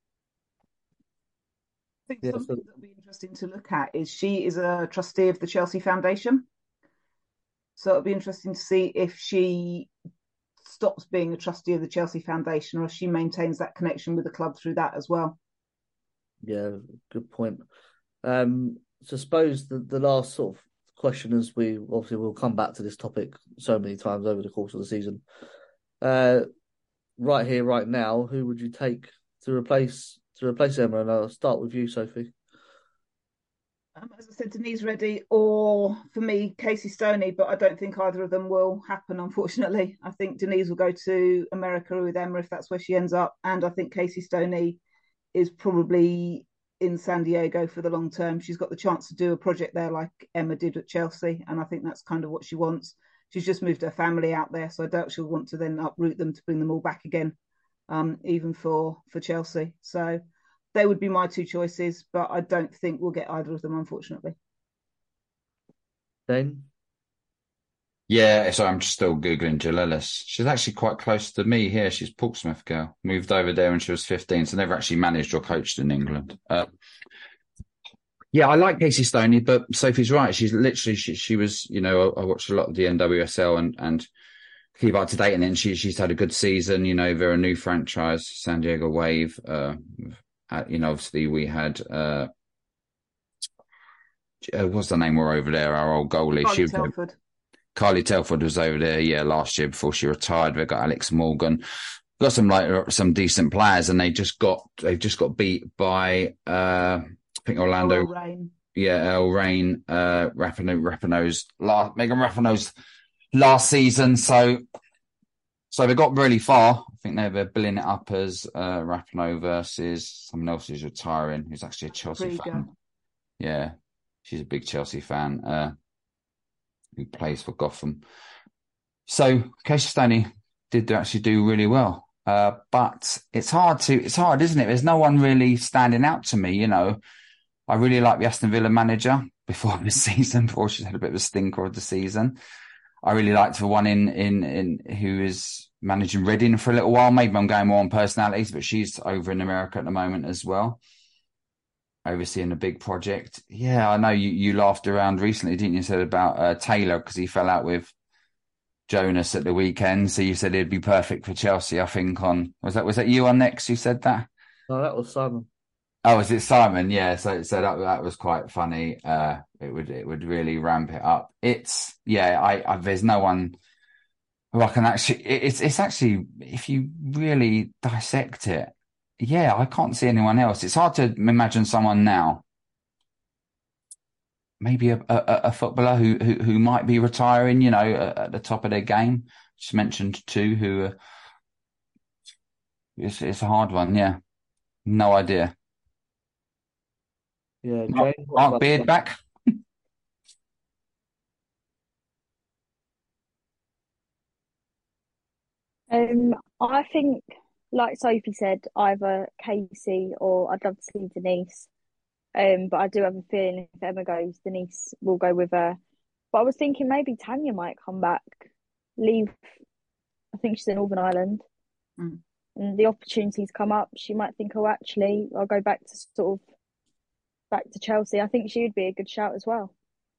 I think Yeah, something so- that would be interesting to look at is she is a trustee of the Chelsea Foundation. So it'll be interesting to see if she stops being a trustee of the Chelsea Foundation or if she maintains that connection with the club through that as well. Yeah, good point. Um, so I suppose the, the last sort of question is we obviously will come back to this topic so many times over the course of the season. Uh, right here, right now, who would you take to replace to replace Emma? And I'll start with you, Sophie. Um, as I said, Denise Reddy or, for me, Casey Stoney, but I don't think either of them will happen, unfortunately. I think Denise will go to America with Emma if that's where she ends up, and I think Casey Stoney is probably in San Diego for the long term. She's got the chance to do a project there like Emma did at Chelsea, and I think that's kind of what she wants. She's just moved her family out there, so I doubt she'll want to then uproot them to bring them all back again, um, even for, for Chelsea. So they would be my two choices, but I don't think we'll get either of them, unfortunately. Dane? Yeah, so I'm just still Googling Jill Ellis. She's actually quite close to me here. She's Portsmouth girl. Moved over there when she was fifteen, so never actually managed or coached in England. Uh, yeah, I like Casey Stoney, but Sophie's right. She's literally, she, she was, you know, I, I watched a lot of the N W S L and, and keep up to date, and then she, she's had a good season. You know, they're a new franchise, San Diego Wave. Uh, you know, obviously we had, uh, what's the name we're over there, our old goalie. Carly she was Telford. Carly Telford was over there, yeah, last year before she retired. They've got Alex Morgan, got some like some decent players, and they just got they've just got beat by uh, I think Orlando, Rain. yeah, El Rain, uh, Rapinoe, Rapinoe's last Megan Rapinoe's last season. So, so they got really far. I think they were billing it up as uh, Rapinoe versus someone else who's retiring, who's actually a Chelsea Krieger. fan. Yeah, she's a big Chelsea fan. Uh, who plays for Gotham. So Casey Stoney did actually do really well. Uh, but it's hard to, it's hard, isn't it? There's no one really standing out to me, you know. I really like the Aston Villa manager before the season, before she's had a bit of a stinker of the season. I really liked the one in, in, in who is managing Reading for a little while. Maybe I'm going more on personalities, but she's over in America at the moment as well, overseeing a big project. Yeah, I know you, you laughed around recently, didn't you? Said about uh, Taylor because he fell out with Jonas at the weekend. So you said he'd be perfect for Chelsea. I think on was that was that you on Next? You said that. No, that was Simon. Oh, is it Simon? Yeah. So, so that that was quite funny. Uh, it would it would really ramp it up. It's yeah. I, I there's no one who I can actually. It, it's it's actually if you really dissect it, yeah. I can't see anyone else. It's hard to imagine someone now. Maybe a, a, a footballer who, who who might be retiring. You know, at, at the top of their game. Just mentioned two who. Uh, it's it's a hard one. Yeah. No idea. Yeah, Mark, James, what Mark about Beard you? back. Um, I think, like Sophie said, either Casey or I'd love to see Denise. Um, but I do have a feeling if Emma goes, Denise will go with her. But I was thinking maybe Tanya might come back, leave. I think she's in Northern Ireland, Mm. and the opportunities come up. She might think, oh, actually, I'll go back to sort of back to Chelsea. I think she would be a good shout as well.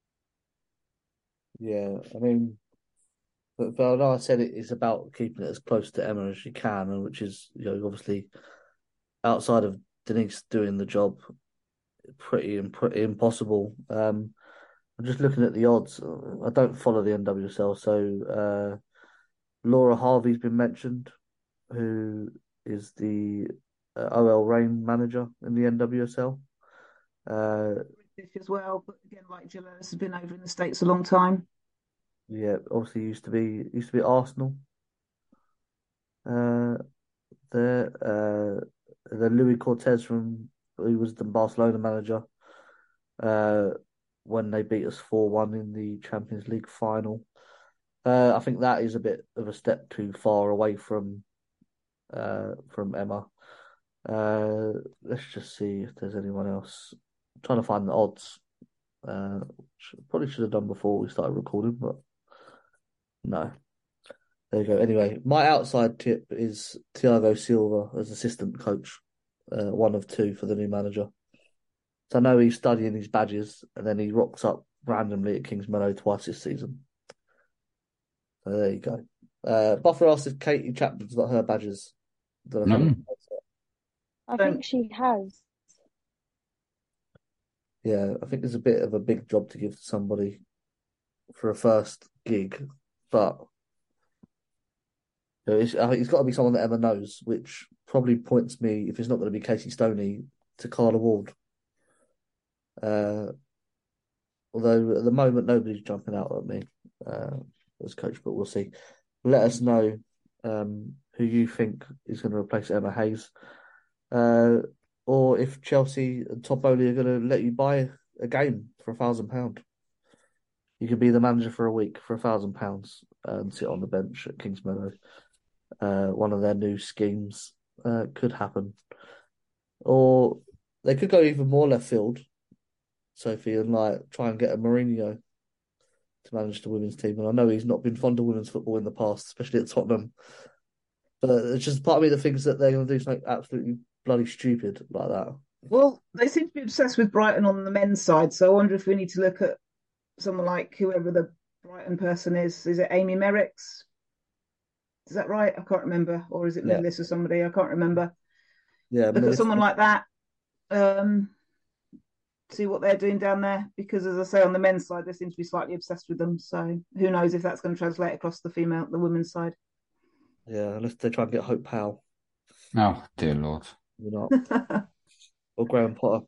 Yeah, I mean, but, but I know I said it is about keeping it as close to Emma as you can, and which is, you know, obviously outside of Denise doing the job, pretty pretty impossible. Um, I'm just looking at the odds. I don't follow the N W S L, so uh, Laura Harvey's been mentioned, who is the uh, O L Reign manager in the N W S L. Uh, British as well, but again, like Gillette has been over in the States a long time. yeah, obviously used to be used to be at Arsenal. Uh, there, uh, then Louis Cortez from who was the Barcelona manager. Uh, when they beat us four one in the Champions League final. Uh, I think that is a bit of a step too far away from uh, from Emma. Uh, let's just see if there's anyone else. I'm trying to find the odds. Uh, which I probably should have done before we started recording, but no. There you go. Anyway, my outside tip is Thiago Silva as assistant coach, uh, one of two for the new manager. So I know he's studying his badges, and then he rocks up randomly at Kings Meadow twice this season. So there you go. Uh, Buffer asked if Katie Chapman's got her badges. Don't know if No. anyone knows that. I Don't- think she has. Yeah, I think there's a bit of a big job to give to somebody for a first gig, but you know, it's, I think it's got to be someone that Emma knows, which probably points me, if it's not going to be Casey Stoney, to Carla Ward. Uh, although at the moment nobody's jumping out at me uh, as coach, but we'll see. Let us know um, who you think is going to replace Emma Hayes, uh, or if Chelsea and Top Bowley are going to let you buy a game for a thousand pound. You could be the manager for a week for a thousand pounds and sit on the bench at Kings Meadow. Uh, one of their new schemes uh, could happen, or they could go even more left field, Sophie, and like try and get a Mourinho to manage the women's team. And I know he's not been fond of women's football in the past, especially at Tottenham. But it's just part of me that thinks that they're going to do something absolutely bloody stupid like that. Well, they seem to be obsessed with Brighton on the men's side, so I wonder if we need to look at someone like whoever the Brighton person is. Is it Amy Merricks? Is that right? I can't remember. Or is it Yeah. Lillis or somebody? I can't remember. Yeah, Look at Melissa- someone like that. Um, see what they're doing down there. Because as I say, on the men's side, they seem to be slightly obsessed with them. So who knows if that's going to translate across the female, the women's side. Yeah, unless they try and get Hope Powell, Oh, dear Lord. you know, or Graham Potter,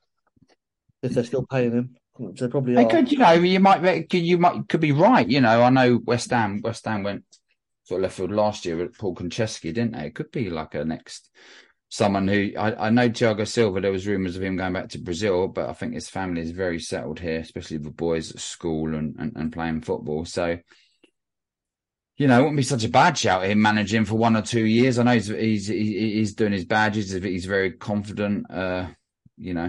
if they're still paying him, which they probably They are. could, you know, you might be, you might could be right. You know, I know West Ham, West Ham went sort of left field last year with Paul Konchesky, didn't they? It could be like a next someone who I, I know Thiago Silva. There was rumours of him going back to Brazil, but I think his family is very settled here, especially with the boys at school and, and, and playing football. So, you know, it wouldn't be such a bad shout him managing for one or two years. I know he's he's he's doing his badges. He's very confident. Uh, you know,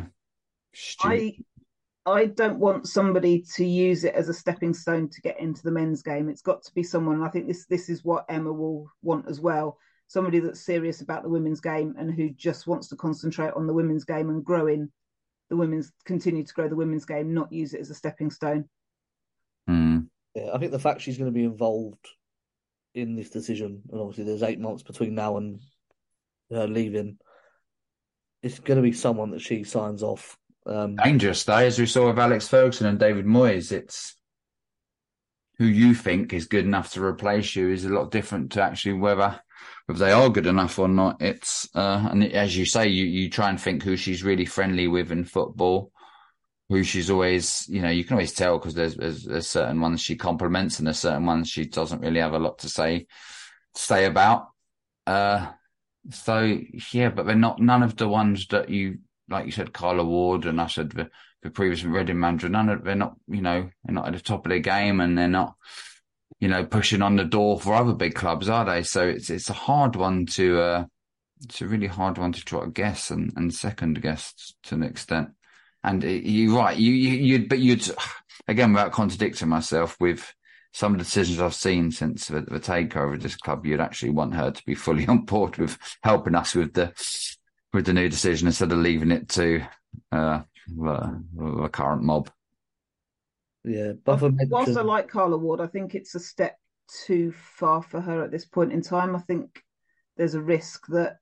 I I don't want somebody to use it as a stepping stone to get into the men's game. It's got to be someone. I think this this is what Emma will want as well. Somebody that's serious about the women's game and who just wants to concentrate on the women's game and growing the women's, continue to grow the women's game, not use it as a stepping stone. Mm. Yeah, I think the fact she's going to be involved in this decision, and obviously there's eight months between now and her leaving, it's going to be someone that she signs off. Um, Dangerous though, as we saw with Alex Ferguson and David Moyes. It's who you think is good enough to replace you is a lot different to actually whether whether they are good enough or not. It's uh, and as you say, you you try and think who she's really friendly with in football, who she's always, you know, you can always tell because there's, there's there's certain ones she compliments and there's certain ones she doesn't really have a lot to say say about. Uh, so yeah, but they're not none of the ones that you. Like you said, Carla Ward, and I said the, the previous Reading manager, none of they're not, you know, they're not at the top of their game, and they're not, you know, pushing on the door for other big clubs, are they? So it's it's a hard one to, uh, it's a really hard one to try to guess and, and second guess to an extent. And it, you're right, you you you'd, but you'd again without contradicting myself with some of the decisions I've seen since the, the takeover of this club, you'd actually want her to be fully on board with helping us with the. with the new decision instead of leaving it to uh, the, the current mob. Yeah, Buffer mentioned... Whilst I like Carla Ward, I think it's a step too far for her at this point in time. I think there's a risk that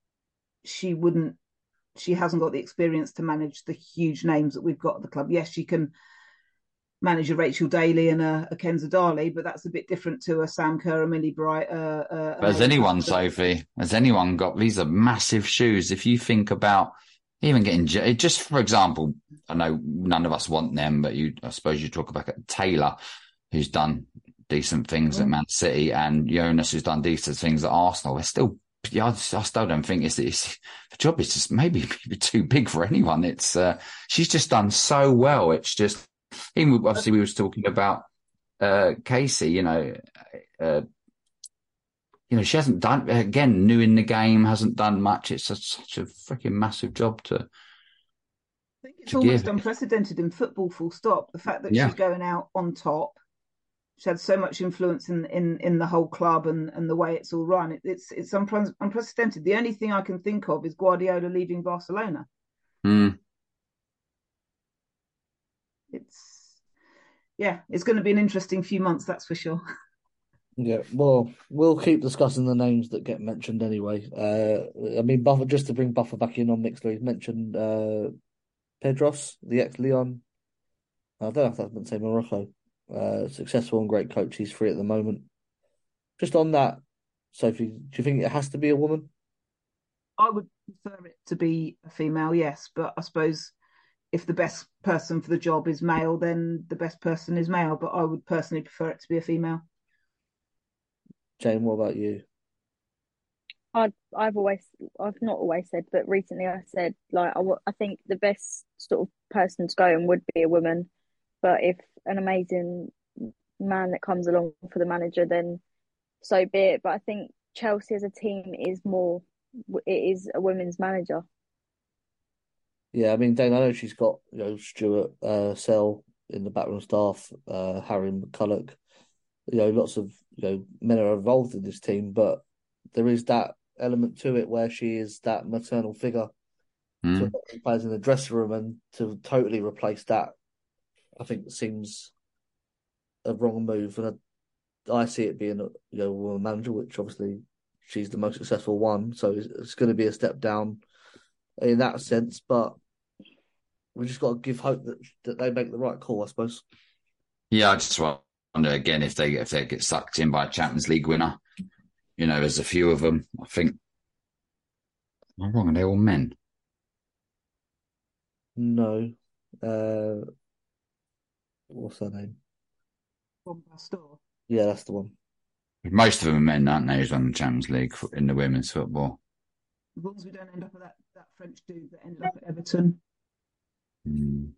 she wouldn't, she hasn't got the experience to manage the huge names that we've got at the club. Yes, she can manage a Rachel Daly and a, a Kenza Darley, but that's a bit different to a Sam Kerr, a Millie Bright. Uh, uh, but has anyone, Sophie, has anyone got, these are massive shoes. If you think about even getting, just for example, I know none of us want them, but you, I suppose you talk about Taylor, who's done decent things mm. at Man City, and Jonas, who's done decent things at Arsenal. They're still, yeah, I, I still don't think it's, it's, the job is just maybe, maybe too big for anyone. It's, uh, she's just done so well. It's just, even obviously we was talking about uh, Casey, you know, uh, you know, she hasn't done, again, new in the game, hasn't done much. It's a, such a freaking massive job to. I think it's almost give. unprecedented in football, full stop. The fact that yeah. she's going out on top, she had so much influence in, in, in the whole club and, and the way it's all run. It, it's it's unpre- unprecedented. The only thing I can think of is Guardiola leaving Barcelona. Mm. It's, yeah, it's going to be an interesting few months, that's for sure. Yeah, well, we'll keep discussing the names that get mentioned anyway. Uh, I mean, Buffer, just to bring Buffer back in on Mixler, he's mentioned uh, Pedros, the ex-Leon. I don't know if that's meant to say Morocco. Uh, successful and great coach. He's free at the moment. Just on that, Sophie, do you think it has to be a woman? I would prefer it to be a female, yes, but I suppose if the best person for the job is male, then the best person is male. But I would personally prefer it to be a female. Jane, what about you? I've, I've always, I've not always said, but recently I said, like, I, I think the best sort of person to go in would be a woman. But if an amazing man that comes along for the manager, then so be it. But I think Chelsea as a team is more, it is a women's manager. Yeah, I mean, Dane, I know she's got, you know, Stuart uh, Sell in the backroom staff, uh, Harry McCulloch. You know, lots of, you know, men are involved in this team, but there is that element to it where she is that maternal figure mm. to players in the dressing room, and to totally replace that, I think seems a wrong move. And I, I see it being a, you know, a woman manager, which obviously she's the most successful one, so it's, it's going to be a step down in that sense, but we just got to give hope that that they make the right call, I suppose. Yeah, I just wonder again if they if they get sucked in by a Champions League winner. You know, there's a few of them. I think. Am I wrong? Are they all men? No. Uh, what's her name? Yeah, that's the one. Most of them are men, aren't they? Who's won the Champions League in the women's football. As long as we don't end up with that, that French dude that ended up at Everton. Mm.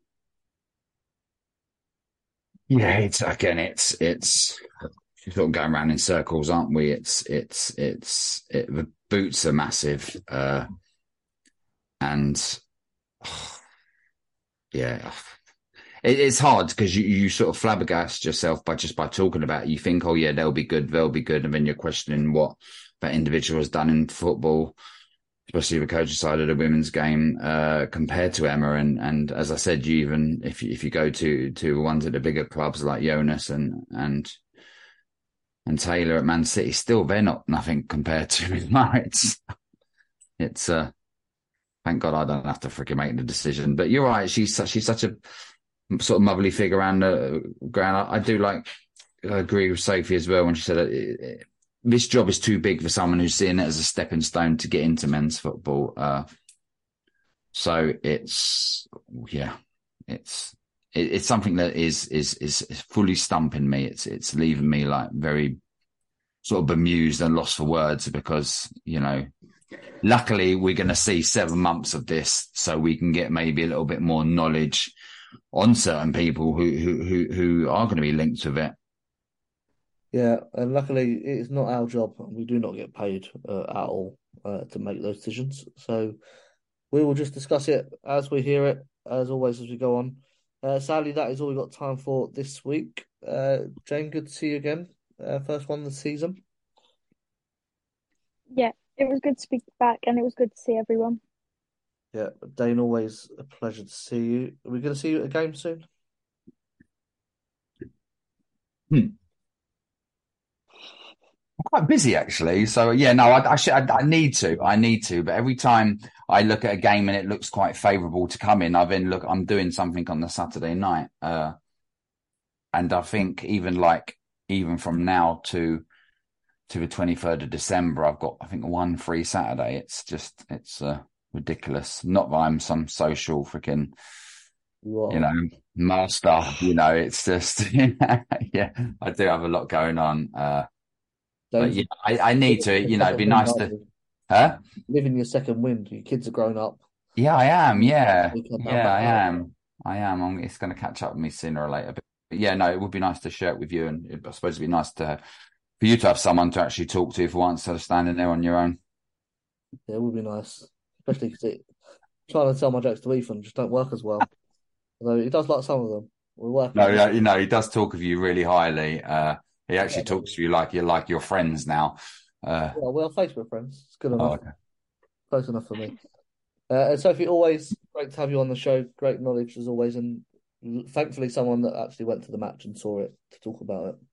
Yeah, it's again, it's it's sort of going around in circles, aren't we? It's it's it's it, the boots are massive, uh, and oh, yeah, it, it's hard because you, you sort of flabbergast yourself by just by talking about it. You think, oh yeah, they'll be good, they'll be good, and then you're questioning what that individual has done in football, especially the coaching side of the women's game, uh, compared to Emma. And, and as I said, you even, if you, if you go to, to ones at the bigger clubs like Jonas and, and, and Taylor at Man City, still, they're not nothing compared to Emma. It's, it's, uh, thank God I don't have to freaking make the decision. But you're right. She's such, she's such a sort of motherly figure around the ground. I, I do like, I agree with Sophie as well when she said it, it, this job is too big for someone who's seeing it as a stepping stone to get into men's football. Uh, so it's, yeah, it's, it, it's something that is, is, is fully stumping me. It's, it's leaving me like very sort of bemused and lost for words because, you know, luckily we're going to see seven months of this so we can get maybe a little bit more knowledge on certain people who, who, who, who are going to be linked with it. Yeah, and luckily it's not our job. We do not get paid uh, at all uh, to make those decisions. So we will just discuss it as we hear it, as always, as we go on. Uh, sadly, that is all we've got time for this week. Uh, Jane, good to see you again. Uh, first one of the season. Yeah, it was good to be back and it was good to see everyone. Yeah, Dane, always a pleasure to see you. Are we going to see you at a game soon? Hmm. I'm quite busy actually, so yeah, no, I, I should, I, I need to, I need to. But every time I look at a game and it looks quite favourable to come in, I then look, I'm doing something on the Saturday night, uh, and I think even like even from now to to the twenty-third of December, I've got I think one free Saturday. It's just it's uh, ridiculous. Not that I'm some social freaking you know master. You know, it's just yeah, I do have a lot going on. Uh, But yeah, I, I need to, you know, it'd be nice to, huh? Living your second wind. Your kids are grown up. Yeah, I am. Yeah, yeah, I am. I am. I'm, it's going to catch up with me sooner or later. But, but yeah, no, it would be nice to share it with you, and it, I suppose it'd be nice to for you to have someone to actually talk to for once, instead of standing there on your own. Yeah, it would be nice, especially because it trying to tell my jokes to Ethan just don't work as well. Although he does like some of them. We're working. No, yeah, you know, he does talk of you really highly. Uh, He actually yeah, talks to you like you're like your friends now. Uh, yeah, we're Facebook friends. It's good enough. Oh, okay. Close enough for me. Uh, and Sophie, always great to have you on the show. Great knowledge as always, and thankfully someone that actually went to the match and saw it to talk about it.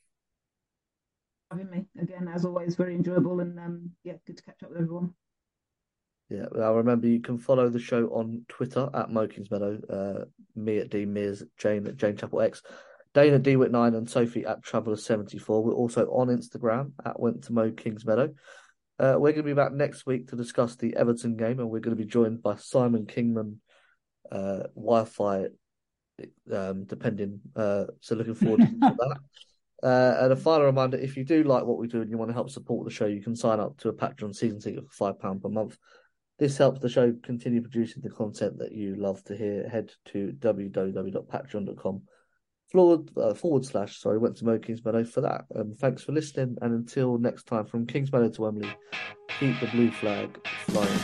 Having me again, as always, very enjoyable, and um, yeah, good to catch up with everyone. Yeah, well, remember you can follow the show on Twitter at Mo Kingsmeadow, uh, me at D Mears, Jane at Jane Chapel X. Dane at D Wit nine and Sophie at Traveller seventy-four. We're also on Instagram at Went to Mo Kingsmeadow. Uh, we're going to be back next week to discuss the Everton game, and we're going to be joined by Simon Kingman, uh, Wi-Fi, um, depending. Uh, so looking forward to that. Uh, and a final reminder, if you do like what we do and you want to help support the show, you can sign up to a Patreon season ticket for five pounds per month. This helps the show continue producing the content that you love to hear. Head to w w w dot patreon dot com. Forward, uh, forward slash, sorry, Went to Mo Kingsmeadow for that. Um, thanks for listening, and until next time, from Kingsmeadow to Wembley, keep the blue flag flying.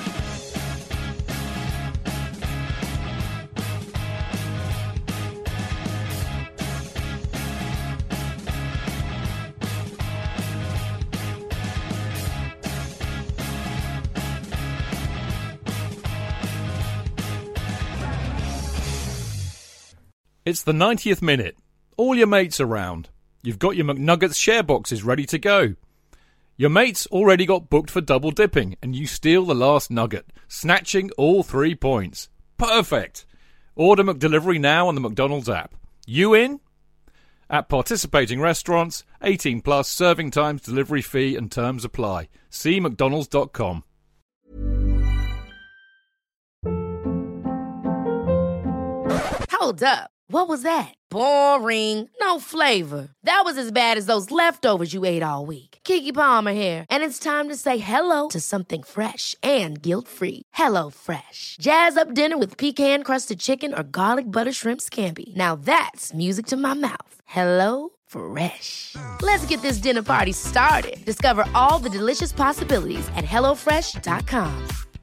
It's the ninetieth minute. All your mates around. You've got your McNuggets share boxes ready to go. Your mates already got booked for double dipping, and you steal the last nugget, snatching all three points. Perfect. Order McDelivery now on the McDonald's app. You in? At participating restaurants, eighteen plus, serving times, delivery fee and terms apply. See mcdonalds dot com. Hold up. What was that? Boring. No flavor. That was as bad as those leftovers you ate all week. Keke Palmer here, and it's time to say hello to something fresh and guilt-free. Hello Fresh. Jazz up dinner with pecan-crusted chicken or garlic butter shrimp scampi. Now that's music to my mouth. Hello Fresh. Let's get this dinner party started. Discover all the delicious possibilities at hello fresh dot com.